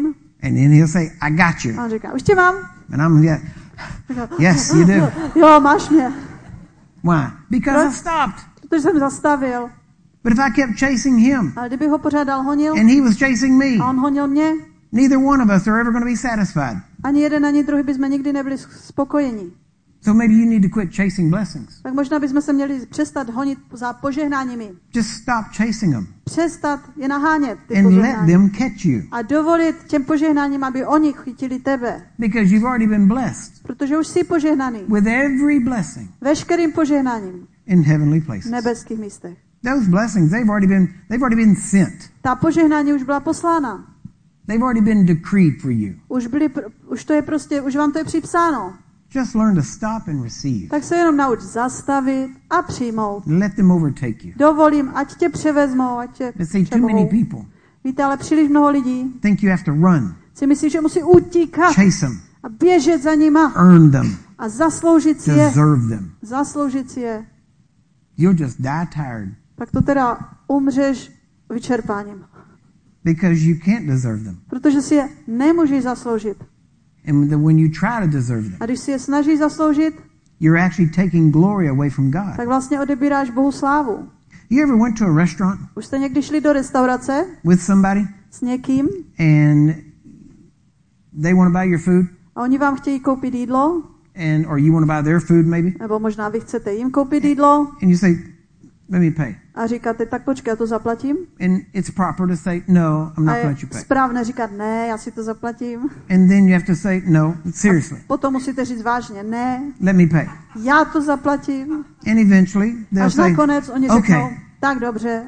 And then he'll say, I got you. A on říká, už tě mám. And I'm, yeah, yes, you do. Jo, máš mě. Why? Because I stopped. Protože jsem zastavil. But if I kept chasing him Ale kdyby ho pořád dál honil and he was chasing me, a on honil mě, neither one of us are ever going to be satisfied. ani jeden, ani druhý bychom nikdy nebyli spokojeni. So maybe you need to quit chasing blessings. Tak možná bychom se měli přestat honit za požehnáními. Just stop chasing them Přestat je nahánět, ty and let požehnání. them catch you. A dovolit těm požehnáním, aby oni chytili tebe. Because you've already been blessed Protože už jsi požehnaný. with every blessing Veškerým požehnáním in heavenly v places. nebeských místech. Those blessings, they've already been sent. Ta požehnání už byla poslána. They've already been decreed for you. Už to je prostě, už vám to je připsáno. Just learn to stop and receive. Tak se jenom nauč zastavit a přijmout. Let them overtake you. Dovolím, ať tě převezmou, ať tě But see, too many přemohou. people Víte, ale příliš mnoho lidí think you have to run, si myslí, že musí utíkat chase them, a běžet za nima earn them, a zasloužit si je. deserve them. Zasloužit si je. You'll just die tired Tak to teda umřeš vyčerpáním. because you can't deserve them. Protože si je nemůžeš zasloužit. And when you try to deserve them, A když si je snažíš zasloužit, you're actually taking glory away from God. tak vlastně odebíráš Bohu slávu. You ever went to a restaurant Už jste někdy šli do restaurace with somebody s někým and they want to buy your food a oni vám chtějí koupit jídlo, or you want to buy their food maybe, nebo možná vy chcete jim koupit jídlo and you say, let me pay. a říkáte, tak počkej, já to zaplatím. And it's proper to say, no, I'm A not going to je let you pay. správné říkat, ne, já si to zaplatím. And then you have to say, no, seriously, Potom musíte říct vážně, ne, let me pay. já to zaplatím. And eventually they'll Až say, nakonec oni řeknou, okay. tak dobře.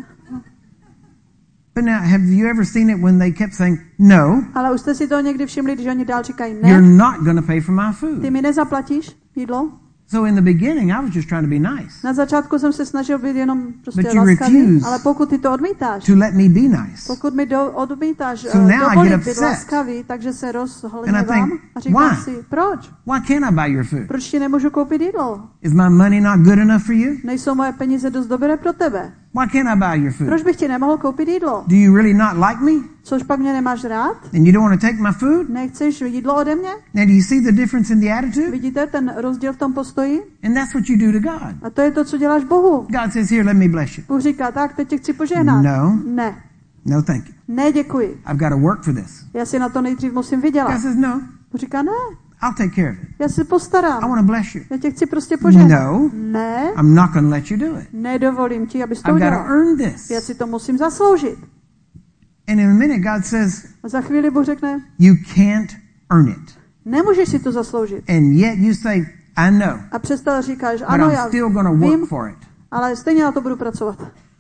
But now, have you ever seen it when they kept saying, no, Ale už jste si to někdy všimli, když oni dál říkají, you're ne, not going to pay for my ty food? mi nezaplatíš jídlo? So in the beginning, I was just trying to be nice, Na začátku jsem se snažil být jenom prostě But you laskavý, refuse ale pokud ty to odmítáš, to let me be nice. pokud mi odmítáš So now I get dovolit být upset. laskavý, takže se And I rozhledávám think, a říkám why? si, proč? Why can't I buy your food? Proč ti nemůžu koupit jídlo? Is my money not good enough for you? Nejsou moje peníze dost dobré pro tebe. Why can't I buy your food? Proč bych ti nemohl koupit jídlo? Do you really not like me? Což pak mě nemáš rád? And you don't want to take my food? Nechceš jídlo ode mě? Now do you see the difference in the attitude? Vidíte ten rozdíl v tom postoji? And that's what you do to God. A to je to, co děláš Bohu. God says, here, let me bless you. Bůh říká, tak, teď tě chci požehnat. No. Ne. No, thank you. Ne, děkuji. I've got to work for this. Já si na to nejdřív musím God vydělat. says, no, Bůh říká, ne, I'll take care of it. já se I postarám. want to bless you. Já tě chci prostě požehnat. No, Ne, I'm not going to let you do it. nedovolím ti, abys to I've got to udělal. earn this. Já si to musím zasloužit. And in a minute, God says, A za chvíli Bůh řekne, you can't earn it. nemůžeš si to zasloužit. And yet you say, I know, A přesto říkáš, but ano, I'm já still going to vím, work for it. ale stejně na to budu pracovat.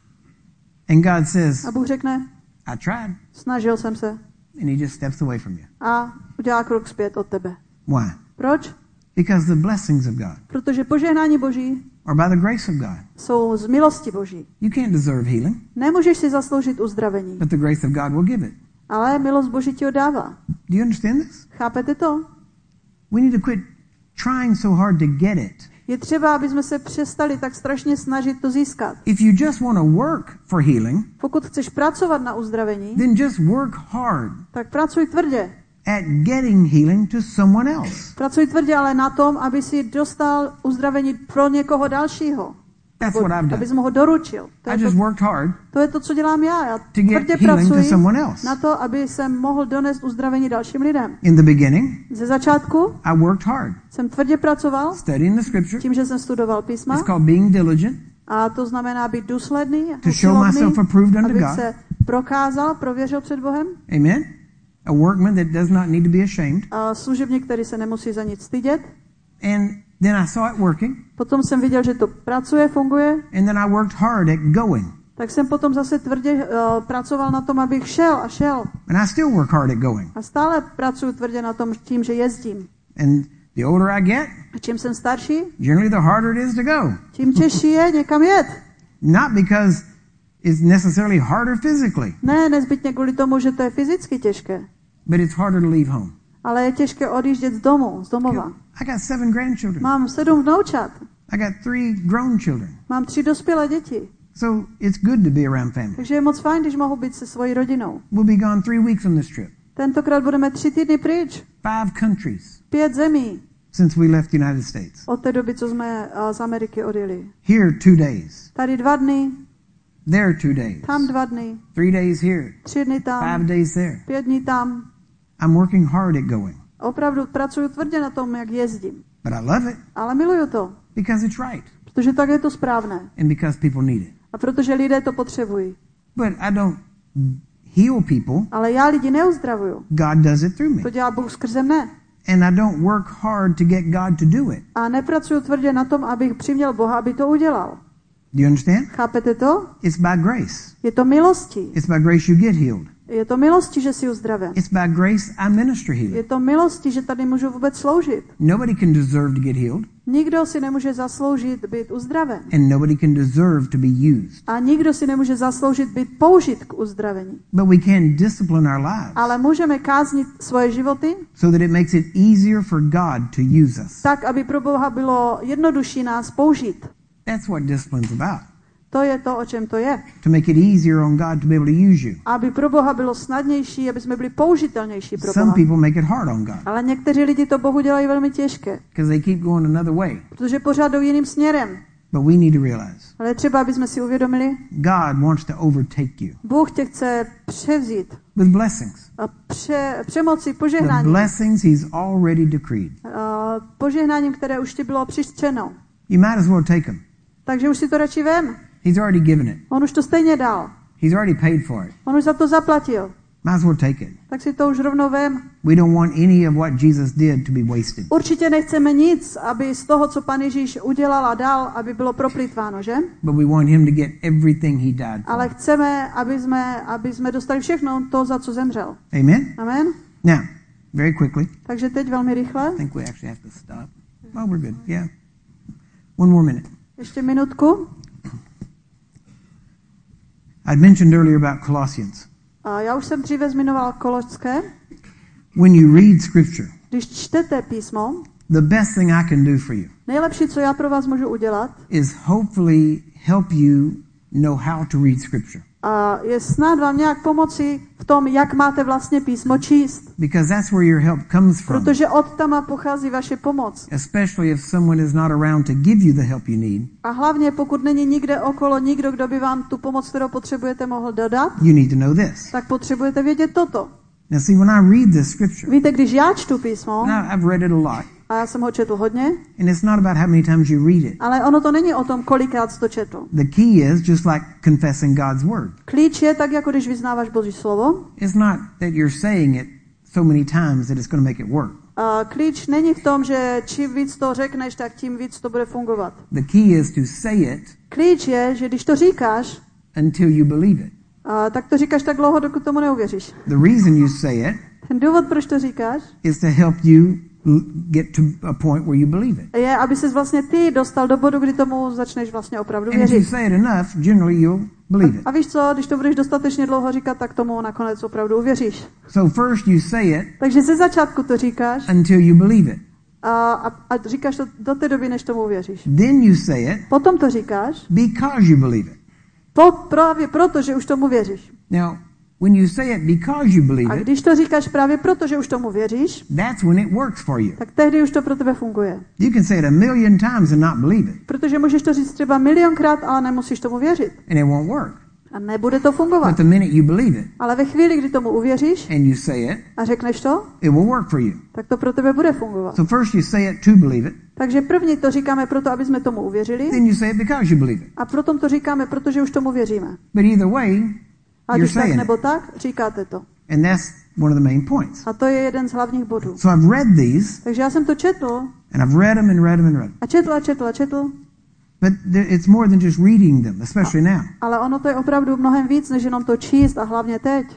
And God says, A Bůh řekne, I tried. snažil jsem se. And he just steps away from you. A udělá krok zpět od tebe. Why? Proč? Because the blessings of God Protože požehnání Boží are by the grace of God. jsou z milosti Boží. You can't deserve healing, Nemůžeš si zasloužit uzdravení, but the grace of God will give it. ale milost Boží ti ho dává. Do you understand this? Chápete to? We need to quit trying so hard to get it. Je třeba, aby jsme se přestali tak strašně snažit to získat. If you just want to work for healing, Pokud chceš pracovat na uzdravení, then just work hard tak pracuj tvrdě. at getting healing to someone else. Pracuj tvrdě ale na tom, aby si dostal uzdravení pro někoho dalšího. That's what I've Abys done. mu ho doručil. I just worked hard To je to, co dělám já. Já to get tvrdě healing to pracuji someone else. na to, aby jsem mohl donést uzdravení dalším lidem. In the beginning, Ze začátku I worked hard, jsem tvrdě pracoval studying the scripture. tím, že jsem studoval písma. It's called being diligent, A to znamená být důsledný, to show myself approved unto abych God. se prokázal, prověřil před Bohem. Amen. A workman that does not need to be ashamed. A služebník, který se nemusí za nic stydět. And then I saw it working, Potom jsem viděl, že to pracuje, funguje. and then I worked hard at going. Tak jsem potom zase tvrdě pracoval na tom, abych šel a šel. And I still work hard at going. A stále pracuji tvrdě na tom tím, že jezdím. And the older I get, A čím jsem starší, generally the harder it is to go. tím těžší je někam jet. Not because it's necessarily harder physically, Ne nezbytně kvůli tomu, že to je fyzicky těžké, but it's harder to leave home. ale je těžké odjíždět z domu, z domova. I got 7 grandchildren. Mám 7 vnoučat, I got 3 grown children. mám 3 dospělé děti, So it's good to be around family. takže je moc fajn, když mohu být se svojí rodinou. We'll be gone 3 weeks on this trip. Tentokrát budeme 3 týdny pryč. 5 countries 5 zemí. since we left the United States. Od té doby, co jsme z Ameriky odjeli. Here 2 days. Tady 2 dny, There 2 days. tam 2 dny, 3 days here. 3 dny 5 tam, days there. 5 dní tam. I'm working hard at going. Opravdu pracuju tvrdě na tom, jak jezdím. But I love it Ale miluju to, because it's right protože tak je to správné. and because people need it. A protože lidé to potřebují. But I don't heal people. Ale já lidi neuzdravuju. God does it through me. To dělá Bůh skrze mne. And I don't work hard to get God to do it. A nepracuju tvrdě na tom, abych přiměl Boha, aby to udělal. Do you understand? Chápete to? It's by grace. Je to milostí. It's by grace you get healed. Je to milostí, že jsi uzdraven. It's by grace I minister Je healing. to milostí, že tady můžu vůbec sloužit. Nobody can deserve to get healed, Nikdo si nemůže zasloužit být uzdraven. and nobody can deserve to be used. A nikdo si nemůže zasloužit být použit k uzdravení. But we can discipline our lives Ale můžeme káznit svoje životy so that it makes it easier for God to use us. tak, aby pro Boha bylo jednodušší nás použít. That's what discipline's about. To je to, o čem to je. To make it easier on God to be able to use you. Aby pro Boha bylo snadnější, aby jsme byli použitelnější pro Some Boha. people make it hard on God Ale někteří lidi to Bohu dělají velmi těžké, because they keep going another way. protože pořád jdou jiným směrem. But we need to realize Ale třeba, aby jsme si uvědomili, God wants to overtake you Bůh tě chce převzít with blessings. a přemoci The požehnáním. blessings He's already decreed. Požehnáním, které už ti bylo přiřčeno. You might as well take them. Takže už si to radši vem. He's already given it. On už to stejně dal. He's already paid for it. On už za to zaplatil. Might as well take it. Tak si to už rovnou vem. We don't want any of what Jesus did to be wasted. Určitě nechceme nic, aby z toho, co Pan Ježíš udělal a dal, aby bylo proplýtváno, že? But we want Him to get everything He died Ale for. chceme, aby jsme dostali všechno to, za co zemřel. Amen? Amen? Now, very quickly, Takže teď velmi rychle. I think we actually have to stop. Oh, we're good. Yeah. One more minute. Ještě minutku. I'd mentioned earlier about Colossians. A já už jsem dříve zmiňoval Koloské. When you read Scripture, Když čtete písmo, the best thing I can do for you nejlepší, co já pro vás můžu udělat, is hopefully help you know how to read Scripture. a je snad vám nějak pomoci v tom, jak máte vlastně písmo číst. Because that's where your help comes from. Protože od tam pochází vaše pomoc. Especially if someone is not around to give you the help you need, A hlavně, pokud není nikde okolo nikdo, kdo by vám tu pomoc, kterou potřebujete, mohl dodat, you need to know this. tak potřebujete vědět toto. Now see, when I read this Scripture, Víte, když já čtu písmo, now I've read it a lot, a já jsem ho četl hodně, and it's not about how many times you read it. ale ono to není o tom, kolikrát jsi to četl. The key is just like confessing God's Word. Klíč je tak, jako když vyznáváš Boží slovo. It's not that you're saying it so many times that it's going to make it work. A klíč není v tom, že čím víc to řekneš, tak tím víc to bude fungovat. The key is to say it Klíč je, že když to říkáš, until you believe it. tak to říkáš tak dlouho, dokud tomu neuvěříš. The reason you say it Ten důvod, proč to říkáš, is to help you get to a point where you believe it. je, aby ses vlastně ty dostal do bodu, kdy tomu začneš vlastně opravdu And if you věřit. say it enough, generally you'll believe it. A víš co, když to budeš dostatečně dlouho říkat, tak tomu nakonec opravdu uvěříš. So first you say it Takže ze začátku to říkáš until you believe it. a říkáš to do té doby, než tomu uvěříš. Then you say it Potom to říkáš because you believe it. právě proto, že už tomu věříš. Now, when you say it because you A believe it, když to říkáš právě proto, že už tomu věříš, that's when it works for you. tak tehdy už to pro tebe funguje. You can say it a million times and not believe it, Protože můžeš to říct třeba milionkrát, ale nemusíš tomu věřit. and it won't work. A nebude to But fungovat. the minute you believe it Ale ve chvíli, kdy tomu uvěříš and you say it, a řekneš to, it will work for you. tak to pro tebe bude fungovat. So first you say it to believe it, Takže první to říkáme proto, aby jsme tomu uvěřili, then you say it because you believe it. a potom to říkáme, protože už tomu věříme. But either way, A you're když tak saying it. nebo tak, říkáte to. And that's one of the main points. A to je jeden z hlavních bodů. So I've read these, Takže já jsem to četl and I've read them and read them and read them. a četl a četl a četl, But it's more than just reading them, especially now. ale ono to je opravdu mnohem víc, než jenom to číst a hlavně teď.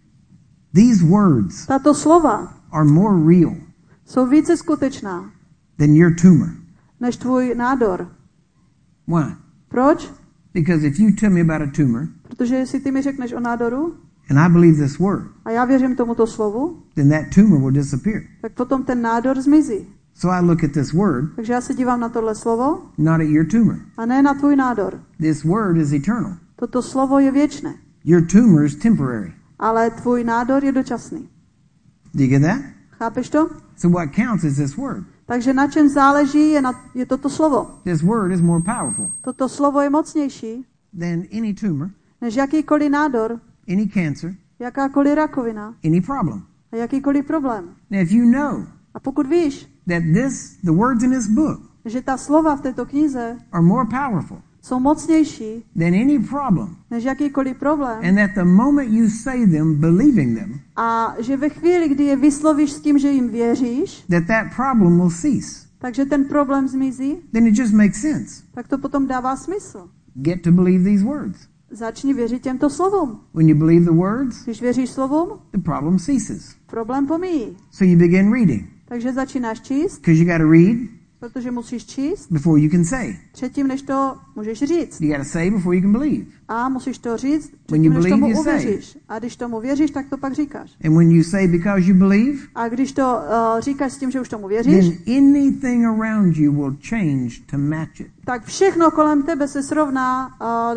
These words Tato slova are more real jsou více skutečná than your tumor. než tvůj nádor. Why? Proč? Because if you tell me about a tumor, Protože jestli ty mi řekneš o nádoru and I believe this word, a já věřím tomuto slovu, then that tumor will disappear. tak potom ten nádor zmizí. So I look at this word, Takže já se dívám na tohle slovo not at your tumor. a ne na tvůj nádor. This word is eternal. Toto slovo je věčné, Your tumor is temporary. ale tvůj nádor je dočasný. Do you get that? Chápeš to? So what counts is this word. Takže na čem záleží je toto slovo. This word is more powerful Toto slovo je mocnější than any tumor, než jakýkoliv nádor, any cancer, jakákoliv rakovina any problem. a jakýkoliv problém. Now, if you know A pokud víš, that the words in this book že ta slova v této knize are more powerful jsou mocnější than any problem, než jakýkoliv problém and that the moment you say them, believing them, a že ve chvíli, kdy je vyslovíš s tím, že jim věříš, that problem will cease, takže ten problém zmizí, then it just makes sense. tak to potom dává smysl. Get to believe these words. Začni věřit těmto slovům. When you believe the words, Když věříš slovům, the problem ceases. problém pomíjí. So you begin reading, Takže začínáš číst, because you got to read protože musíš číst before you can say. předtím, než to můžeš říct. You got to say before you can believe. A musíš to říct When you předtím, než believe, tomu you say. uvěříš. A když tomu věříš, tak to pak říkáš. And when you say because you believe, A když to říkáš s tím, že už tomu then věříš, anything around you will change to match it. tak všechno kolem tebe se srovná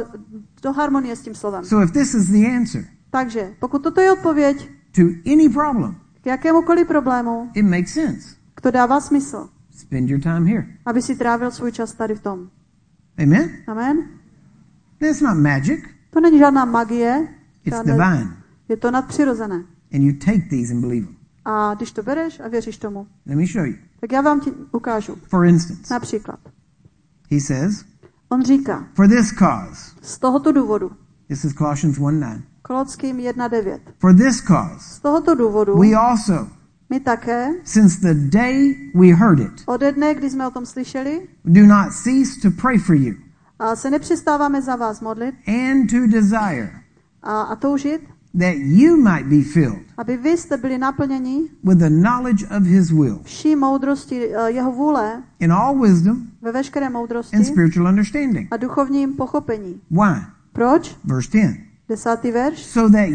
do harmonie s tím slovem. So if this is the answer Takže pokud toto je odpověď to any problem, k jakémukoliv problému, it makes sense. to dává smysl, Spend your time here. aby si trávil svůj čas tady v tom. Amen? Amen? That's not magic. To není žádná magie, It's divine. je to nadpřirozené. And you take these and believe them. A když to bereš a věříš tomu, Let me show you. tak já vám ti ukážu. For instance, Například, he says, on říká, for this cause, z tohoto důvodu, this is Colossians 1:9. Kolockým 1:9, For this cause, z tohoto důvodu we also, my také, since the day we heard it, ode dne, kdy jsme o tom slyšeli, do not cease to pray for you a se nepřestáváme za vás modlit and to desire a toužit, that you might be filled aby vy jste byli naplněni with the knowledge of his will vší moudrosti jeho vůle, in all wisdom ve veškeré and moudrosti spiritual understanding. a duchovním pochopení. Why? Proč? Verse 10. 10. verš. So that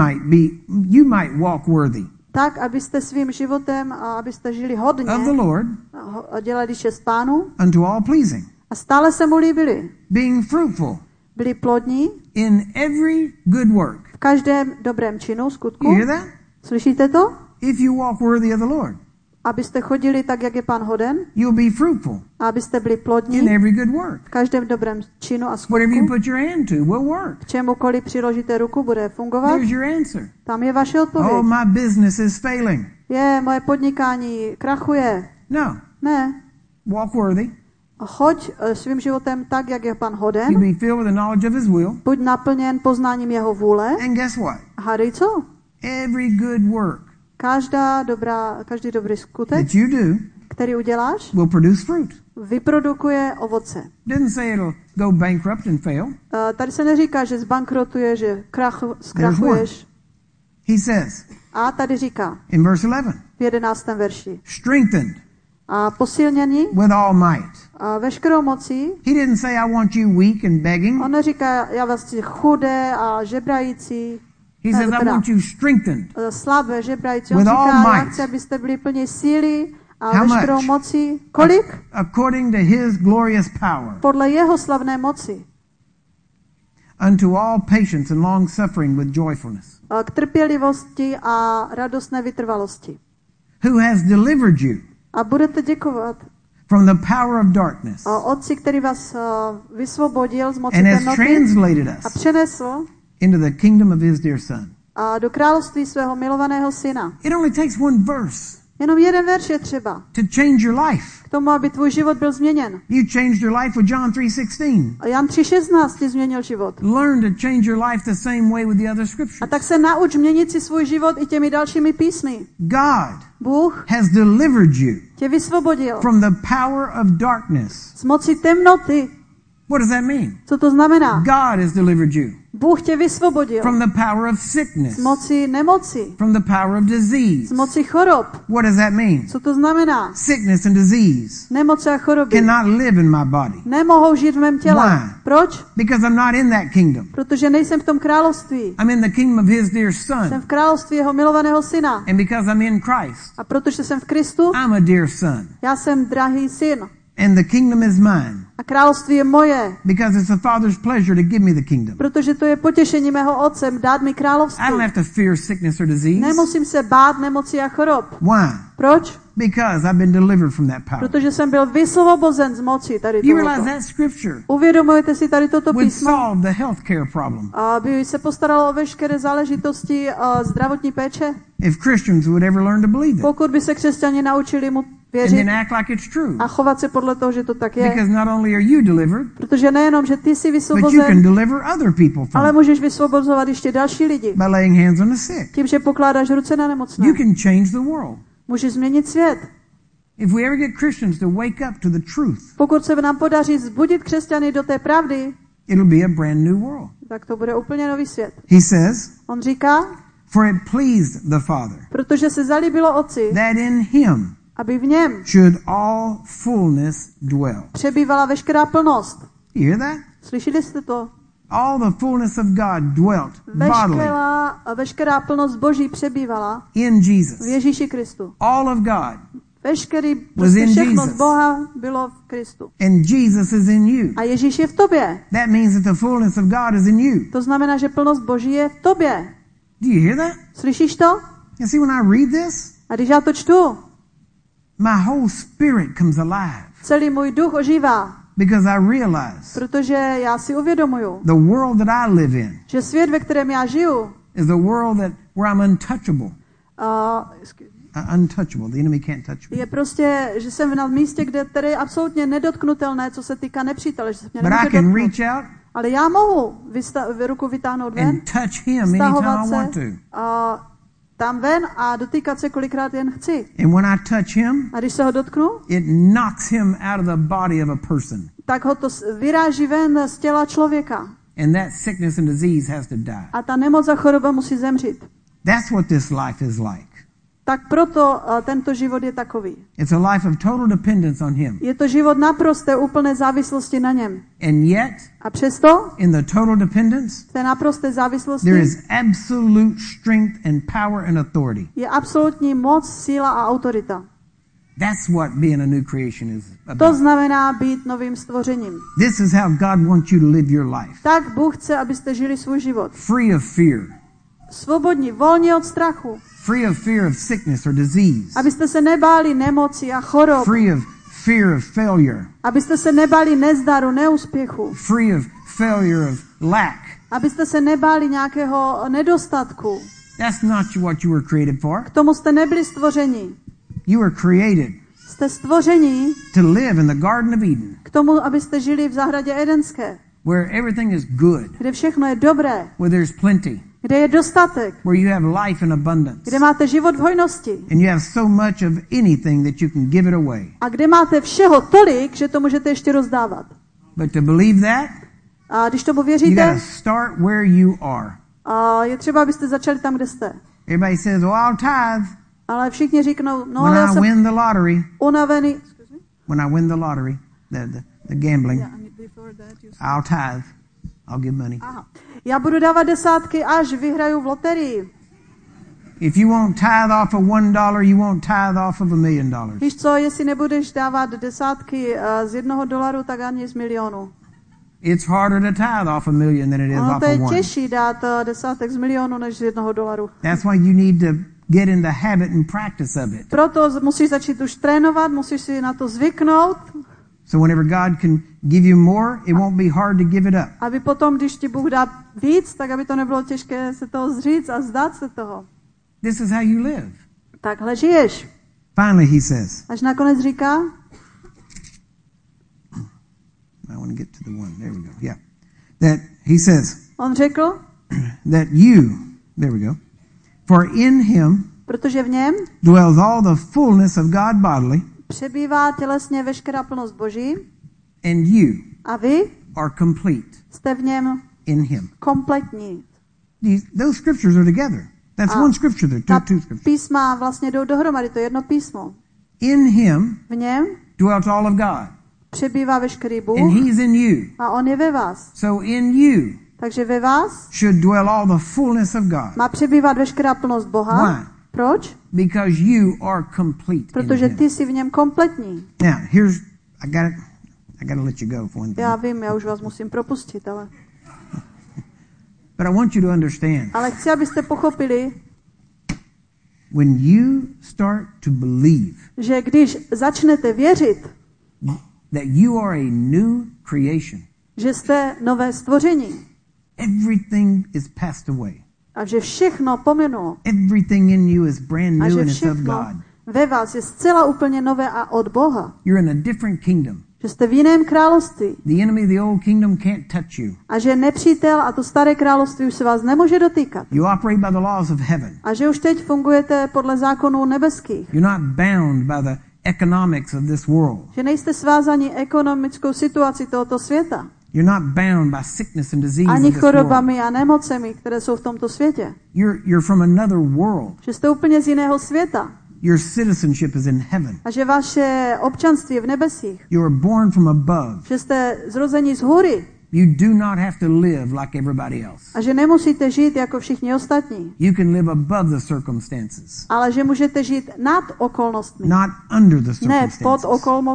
you might walk worthy Tak, abyste svým životem a abyste žili hodně of the Lord a dělali čest Pánu unto all pleasing, a stále se mu líbili. being fruitful Byli plodní in every good work. v každém dobrém činu, skutku. You hear that? Slyšíte to? If you walk worthy of the Lord, Abyste chodili tak, jak je Pán hoden, you'll be fruitful a abyste byli in plodní every good work. v každém dobrém činu a Whatever you skutku. put your hand to will work. K čemukoliv přiložíte ruku, bude fungovat. There's your answer. Tam je vaše odpověď. Oh, my business is failing. Moje podnikání krachuje. No. Ne. Walk worthy. Choď svým životem tak, jak je Pán You'll hoden. be filled with the knowledge of his will. Buď naplněn poznáním jeho vůle. And guess what? Hádej co? Every good work Každý dobrý skutek, that you do který uděláš, will produce fruit. vyprodukuje ovoce. Doesn't say it'll go bankrupt and fail. Tady se neříká, že zbankrotuje, že zkrachuješ. He says A tady říká in verse 11, v 11. verši. strengthened A posilnění with all might. a veškerou mocí. He didn't say I want you weak and begging. On neříká, já vás chci chudé a žebrající. He says I want you strengthened. Slabé, žebrající. On With all říká, já might. chci, abyste byli plně síly a How veškerou much? mocí. Kolik? According to his glorious power. Podle jeho slavné moci. Unto all patience and long suffering with joyfulness. K trpělivosti a radostné vytrvalosti. Who has delivered you A budete děkovat from the power of darkness Otci, který vás vysvobodil z moci and has temnoty translated a us přenesl into the kingdom of his dear son. a do království svého milovaného syna. It only takes one verse Jenom jeden verš je třeba to change your life. k tomu, aby tvůj život byl změněn. You changed your life with John 3:16. A Jan 3:16 ti změnil život. Learn to change your life the same way with the other A scriptures. tak se nauč měnit si svůj život i těmi dalšími písmy. God Bůh has delivered you tě vysvobodil from the power of darkness. z moci temnoty. What does that mean? Co to znamená? God has delivered you Bůh tě vysvobodil from the power of sickness, z moci nemoci, from the power of disease. z moci chorob. What does that mean? Co to znamená? Sickness and disease Nemoci a choroby cannot live in my body. nemohou žít v mém těle. Why? Proč? Because I'm not in that kingdom. Protože nejsem v tom království. I'm in the kingdom of his dear Jsem son. v království jeho milovaného syna. And because I'm in Christ, A protože jsem v Kristu, I'm a dear son. já jsem drahý syn. And the kingdom is mine. A království je moje, Because it's the Father's pleasure to give me the kingdom. protože to je potěšení mého Otce dát mi království. I don't have to fear sickness or disease. Nemusím se bát nemocí a chorob. Why? Proč? Because I've been delivered from that power. Protože jsem byl vysvobozen z moci tady You realize tohoto. that scripture Uvědomujete si tady toto would písmo? solve the healthcare problem Aby se postaralo o veškeré záležitosti zdravotní péče? if Christians would ever learn to believe it Pokud by se křesťani naučili mu and věřit then act like it's true. a chovat se podle toho, že to tak je. Because not only are you delivered, Protože nejenom, že ty jsi but you can vysvobozen, deliver other people from ale it můžeš vysvobozovat ještě další lidi. by laying hands on the sick. Tím, že pokládáš ruce na nemocné. You can change the world. Můžeš změnit svět. If we ever get Christians to wake up to the truth, Pokud se nám podaří vzbudit křesťany do té pravdy, it'll be a brand new world. tak to bude úplně nový svět. He says, On říká, for it pleased the Father protože se zalíbilo Otci, that in him aby v něm should all fullness dwell. přebývala veškerá plnost. You hear that? Slyšeli jste to? All the fullness of God dwelt bodily Veškerá plnost Boží přebývala in v Jesus. Ježíši Kristu. All of God. Veškerý, Was prostě in všechno Jesus. z Boha bylo v Kristu. And Jesus is in you. A Ježíš je v tobě. That means that the fullness of God is in you. To znamená, že plnost Boží je v tobě. Do you hear that? Slyšíš to? You see, when I read this, A když já to čtu, my whole spirit comes alive celý můj duch ožívá, because I realize protože já si uvědomuju, the world that I live in že svět, ve kterém já žiju, is a world where I'm untouchable. uh, Untouchable. The enemy can't touch me. je prostě, že jsem na místě, které je absolutně nedotknutelné, co se týká nepřítele, že se mě But I nemůže can dotknout. reach out Ale já mohu ruku vytáhnout ven, and touch him anytime stahovat I se want to. tam ven a dotýkat se kolikrát jen chci. And when I touch him, A když se ho dotknu, it knocks him out of the body of a person. tak ho to vyráží ven z těla člověka. And that sickness and disease has to die. A ta nemoc a choroba musí zemřít. That's what this life is like. Tak proto tento život je takový. It's a life of total dependence on him. Je to život naprosté úplné závislosti na něm. And yet, A přesto in the total dependence, v té naprosté závislosti there is absolute strength and power and authority. je absolutní moc, síla a autorita. That's what being a new creation is To about. znamená být novým stvořením. This is how God wants you to live your life. Tak Bůh chce, abyste žili svůj život. Free of fear. Svobodní, volní od strachu. Free of fear of sickness or disease. Abyste se nebáli nemoci a chorob. Free of fear of failure. Abyste se nebáli nezdaru, neúspěchu. Free of failure of lack. Abyste se nebáli nějakého nedostatku. That's not what you were created for. K tomu jste nebyli stvořeni. You were created Jste stvoření to live in the Garden of Eden, k tomu, abyste žili v zahradě Edenské, where everything is good, kde všechno je dobré, where there's plenty, kde je dostatek, where you have life in abundance, kde máte život v hojnosti and you have so much of anything that you can give it away. a kde máte všeho tolik, že to můžete ještě rozdávat. But to believe that, A když tomu you got věříte, to start where you are. je třeba, abyste začali tam, kde jste. Everybody says, "Oh, I'll tithe Ale všichni říknou, no when ale já I jsem win the lottery." unavený. When I win the lottery, the gambling, I'll tithe. I'll give money. Aha. Já budu dávat desátky, až vyhraju v loterii. If you won't tithe off of $1, you won't tithe off of $1 million. Víš co, jestli nebudeš dávat desátky z $1, tak ani z milionu. It's harder to tithe off $1 million than it is Ono off to je of one. těžší dát desátek z milionu, než z $1. That's why you need to get in the habit and practice of it. Proto musíš začít už trénovat, musíš si na to zvyknout, So whenever God can give you more, it won't be hard to give it up. aby potom, když ti Bůh dá víc, tak aby to nebylo těžké se toho zříct a vzdát se toho. This is how you live. Takhle žiješ. Finally, he says, Až nakonec říká, I want to get to the one. There we go. Yeah. That he says on řekl, that you, there we go. For in him protože v něm dwells all the fullness of God bodily, přebývá tělesně veškerá plnost Boží and you a vy are complete jste v něm in him. kompletní. Those scriptures are together. That's one scripture there, Ta two scriptures. písma vlastně jdou dohromady, to je jedno písmo. In him V něm dwells all of God, přebývá veškerý and Bůh he's in you. a on je ve vás. So in you Takže ve vás should dwell all the fullness of God. má přebývat veškerá plnost Boha. Why? Proč? Because you are complete in Protože him. ty jsi v něm kompletní. Now, here's I gotta let you go for one thing. Já vím, já už vás musím propustit, ale But I want you to understand. ale chci, abyste pochopili, When you start to believe že když začnete věřit, that you are a new creation, že jste nové stvoření everything is passed away. a že všechno pominulo Everything in you is brand a new že and it's of všechno God. ve vás je zcela úplně nové a od Boha. You're in a different kingdom. Že jste v jiném království The enemy of the old kingdom can't touch you. a že nepřítel a to staré království už se vás nemůže dotýkat. You operate by the laws of heaven. A že už teď fungujete podle zákonů nebeských. You're not bound by the economics of this world. Že nejste svázáni ekonomickou situací tohoto světa. You're not bound by sickness and disease Ani of this world. chorobami a nemocemi, které jsou v tomto světě. You're from another world. Že jste úplně z jiného světa. Your citizenship is in heaven. A že vaše občanství je v nebesích. You are born from above. Že jste zrozeni z hůry. You do not have to live like everybody else. A že nemusíte žít jako všichni ostatní. You can live above the circumstances. Ale že můžete žít nad okolnostmi. Not under the Ne circumstances. pod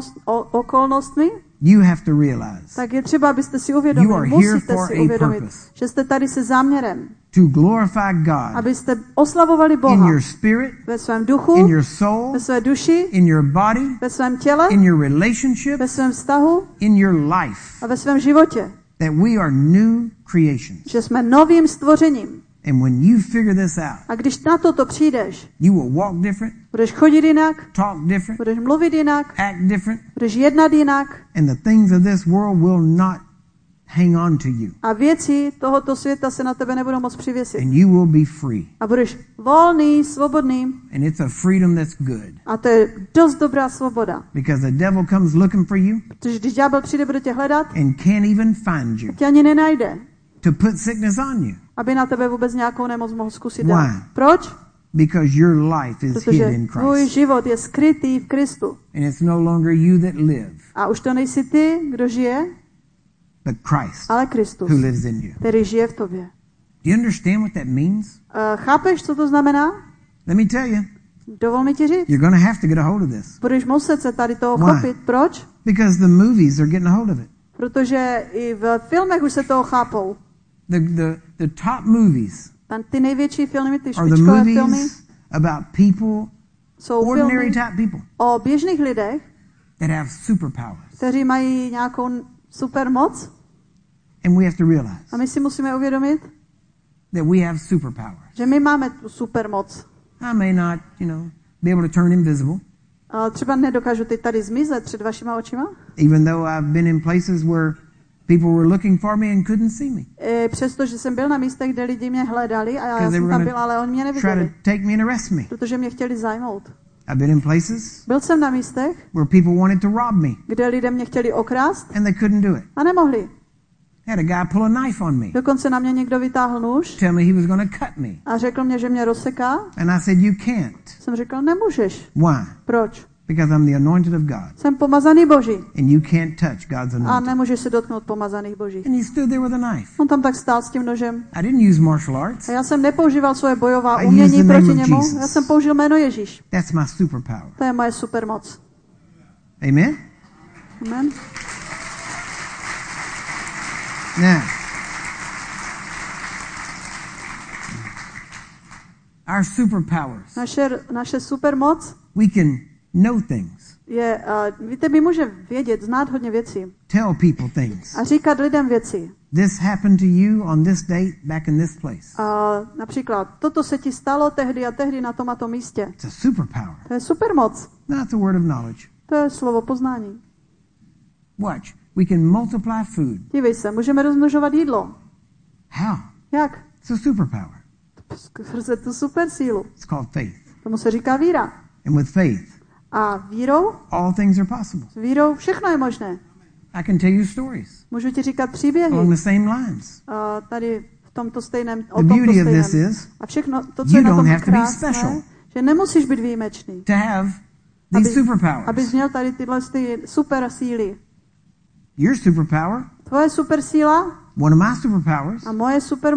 okolnostmi. You have to realize Tak je třeba, abyste si You uvědomili, are here musíte for si a uvědomit, purpose. že jste tady se záměrem, to glorify God abyste oslavovali in Boha your spirit, ve svém duchu, in your soul, ve své duši, in your body, ve svém těle, in your relationship, ve svém vztahu in your life. a ve svém životě. That we are new creations. Že jsme novým stvořením. And when you figure this out, A když na toto přijdeš, you will walk different, budeš chodit jinak, talk different, budeš mluvit jinak, act different, budeš jednat jinak and the things of this world will not hang on to you. a věci tohoto světa se na tebe nebudou moc přivěsit. And you will be free. A budeš volný, svobodný. And it's a freedom that's good. A to je dost dobrá svoboda. Because the devil comes looking for you Protože když ďábel přijde, bude tě hledat, and can't even find you tě ani nenajde, to put sickness on you. aby na tebe vůbec nějakou nemoc mohl zkusit Why? dát. Proč? Because your life is hidden Protože in tvůj Christ. život je skrytý v Kristu. And it's no longer you that live, A už to nejsi ty, kdo žije, but Christ ale Kristus, who lives in you. který žije v tobě. Do you understand what that means? Chápeš, co to znamená? Let me tell you, Dovol mi ti říct. you're going to have to get a hold of this. Budeš muset se tady toho Why? chopit. Proč? Because the movies are getting a hold of it. Protože i v filmech už se toho chápou. The top movies Ty největší filmy, ty are the špičkové filmy, movies about people, jsou ordinary filmy type people o běžných lidech, that have superpowers. kteří mají nějakou super moc. And we have to realize A my si musíme uvědomit, that we have superpowers. že my máme tu super moc. I may not, be able to turn invisible, A třeba nedokážu teď tady zmizet před vašima očima. even though I've been in places where people were looking for me and couldn't see me. Přestože jsem byl na místech, kde lidi mě hledali a já Because they jsem were tam gonna byl, ale oni mě try neviděli, to take me and arrest me. protože mě chtěli zajmout. I've been in places Byl jsem na místech, where people wanted to rob me kde lidé mě chtěli okrást and they couldn't do it. a nemohli. Had a guy pull a knife on me, Dokonce na mě někdo vytáhl nůž tell me he was going to cut me. a řekl mě, že mě rozseká. And I said, you can't. Jsem řekl, nemůžeš. Why? Proč? Because I'm the anointed of God. Jsem pomazaný Boží And you can't touch God's a anointed. nemůžeš se dotknout pomazaných Božích. And he stood there with a knife. On tam tak stál s tím nožem. I didn't use martial arts. A já jsem nepoužíval svoje bojová I used umění the name proti of němu. Jesus. Já jsem použil jméno Ježíš. That's my superpower. To je moje supermoc. Amen? Amen. Now, our superpowers, Naše supermoc we can know things, je, víte, my můžeme vědět, znát hodně věcí tell people things. a říkat lidem věci. This happened to you on this date back in this place. Například, toto se ti stalo tehdy a tehdy na tom a tom místě. It's a superpower, To je supermoc. not the word of knowledge. To je slovo poznání. Watch. We can multiply food. Dívej se, můžeme rozmnožovat jídlo. How? Jak? It's a superpower. Skrze tu super sílu. It's called faith. Tomu se říká víra. And with faith, A vírou? all things are possible. S vírou všechno je možné. I can tell you stories Můžu ti říkat along příběhy. the same lines. Tady v tomto stejném, o The tomto beauty of this stejném. is A všechno, to, you co je na don't tom have to be krásné, special. že nemusíš být výjimečný. to have these superpowers. Abys měl tady tyhle ty super síly. Your superpower, Tvoje super síla one of my superpowers, a moje supermoc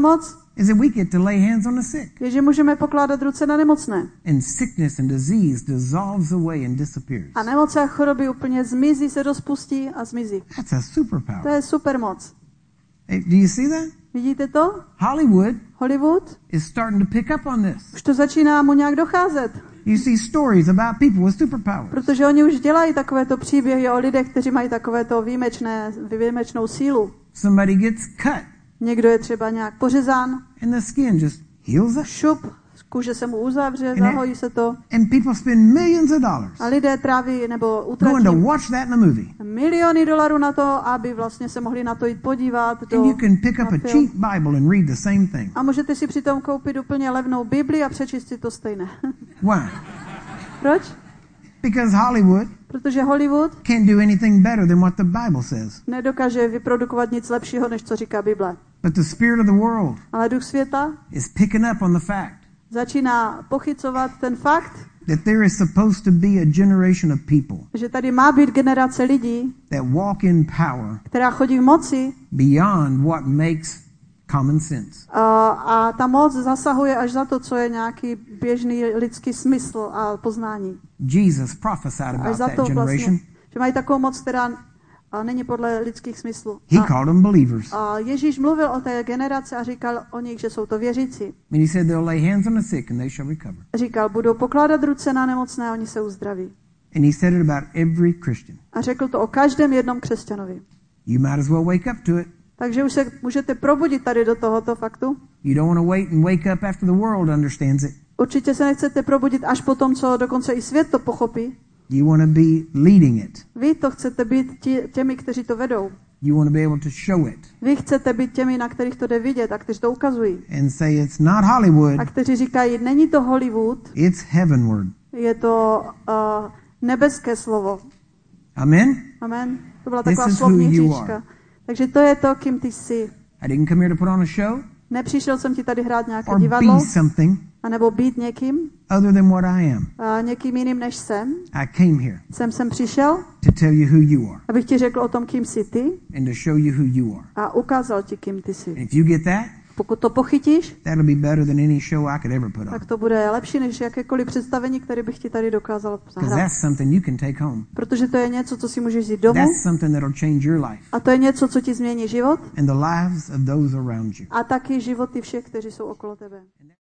is that we get to lay hands on the sick. je, že můžeme pokládat ruce na nemocné. And sickness and disease dissolves away and disappears. A nemoce a choroby úplně zmizí, se rozpustí a zmizí. That's a superpower. To je super moc. Hey, do you see that? Vidíte to? Hollywood is starting to pick up on this. už to začíná mu nějak docházet. You see stories about people with superpowers. Protože oni už dělají takovéto příběhy o lidech, kteří mají takovéto výjimečnou sílu. Somebody gets cut. Někdo je třeba nějak pořezán. And the skin just heals up. Šup, kůže se mu uzavře, zahojí se to. And people spend millions of dollars. A lidé tráví nebo utratí going to watch that in the movie. miliony dolarů na to, aby vlastně se mohli na to jít podívat. And you can pick up a cheap Bible and read the same thing. A můžete si přitom koupit úplně levnou Bibli a přečíst si to stejné. Why? Proč? Because Protože Hollywood can't do anything better than what the Bible says. nedokáže vyprodukovat nic lepšího, než co říká Bible. But the spirit of the world Ale duch světa is picking up on the fact začíná pochycovat ten fakt, that there is supposed to be a generation of people že tady má být generace lidí, that walk in power která chodí v moci beyond what makes common sense. A ta moc zasahuje až za to, co je nějaký běžný lidský smysl a poznání. Jesus prophesied about that generation. Vlastně, že mají takovou moc, která není podle lidských smyslů. He called them believers. A Ježíš mluvil o té generaci a říkal o nich, že jsou to věřící. And he said they'll lay hands on the sick and they shall recover. Říkal, budou pokládat ruce na nemocné a oni se uzdraví. And he said it about every Christian. A řekl to o každém jednom křesťanovi. You might as well wake up to it. Takže už se můžete probudit tady do tohoto faktu. You don't want to wait and wake up after the world understands it. Určitě se nechcete probudit až po tom, co dokonce i svět to pochopí. You want to be leading it. Vy to chcete být těmi, kteří to vedou. You want to be able to show it. Vy chcete být těmi, na kterých to jde vidět a kteří to ukazují. And say it's not Hollywood. A kteří říkají, není to Hollywood. It's heavenward. Je to nebeské slovo. Amen. Amen. To byla taková slovní hříčka. Takže to je to, kým ty jsi. I didn't come here to put on a show. Nepřišel jsem ti tady hrát nějaké or divadlo. Be something. A nebo být někým. Other than what I am. A někým jiným než jsem. I came here. Jsem přišel. To tell you who you are. Abych ti řekl o tom, kým jsi ty. And to show you who you are. A ukázal ti, kým ty jsi. And if you get that, pokud to pochytíš, that'll be better than any show I could ever put on. Tak to bude lepší než jakékoliv představení, které bych ti tady dokázal zahrát. That's something you can take home. Protože to je něco, co si můžeš vzít domů. That's something that'll change your life. A to je něco, co ti změní život. And the lives of those around you. A taky životy všech, kteří jsou okolo tebe.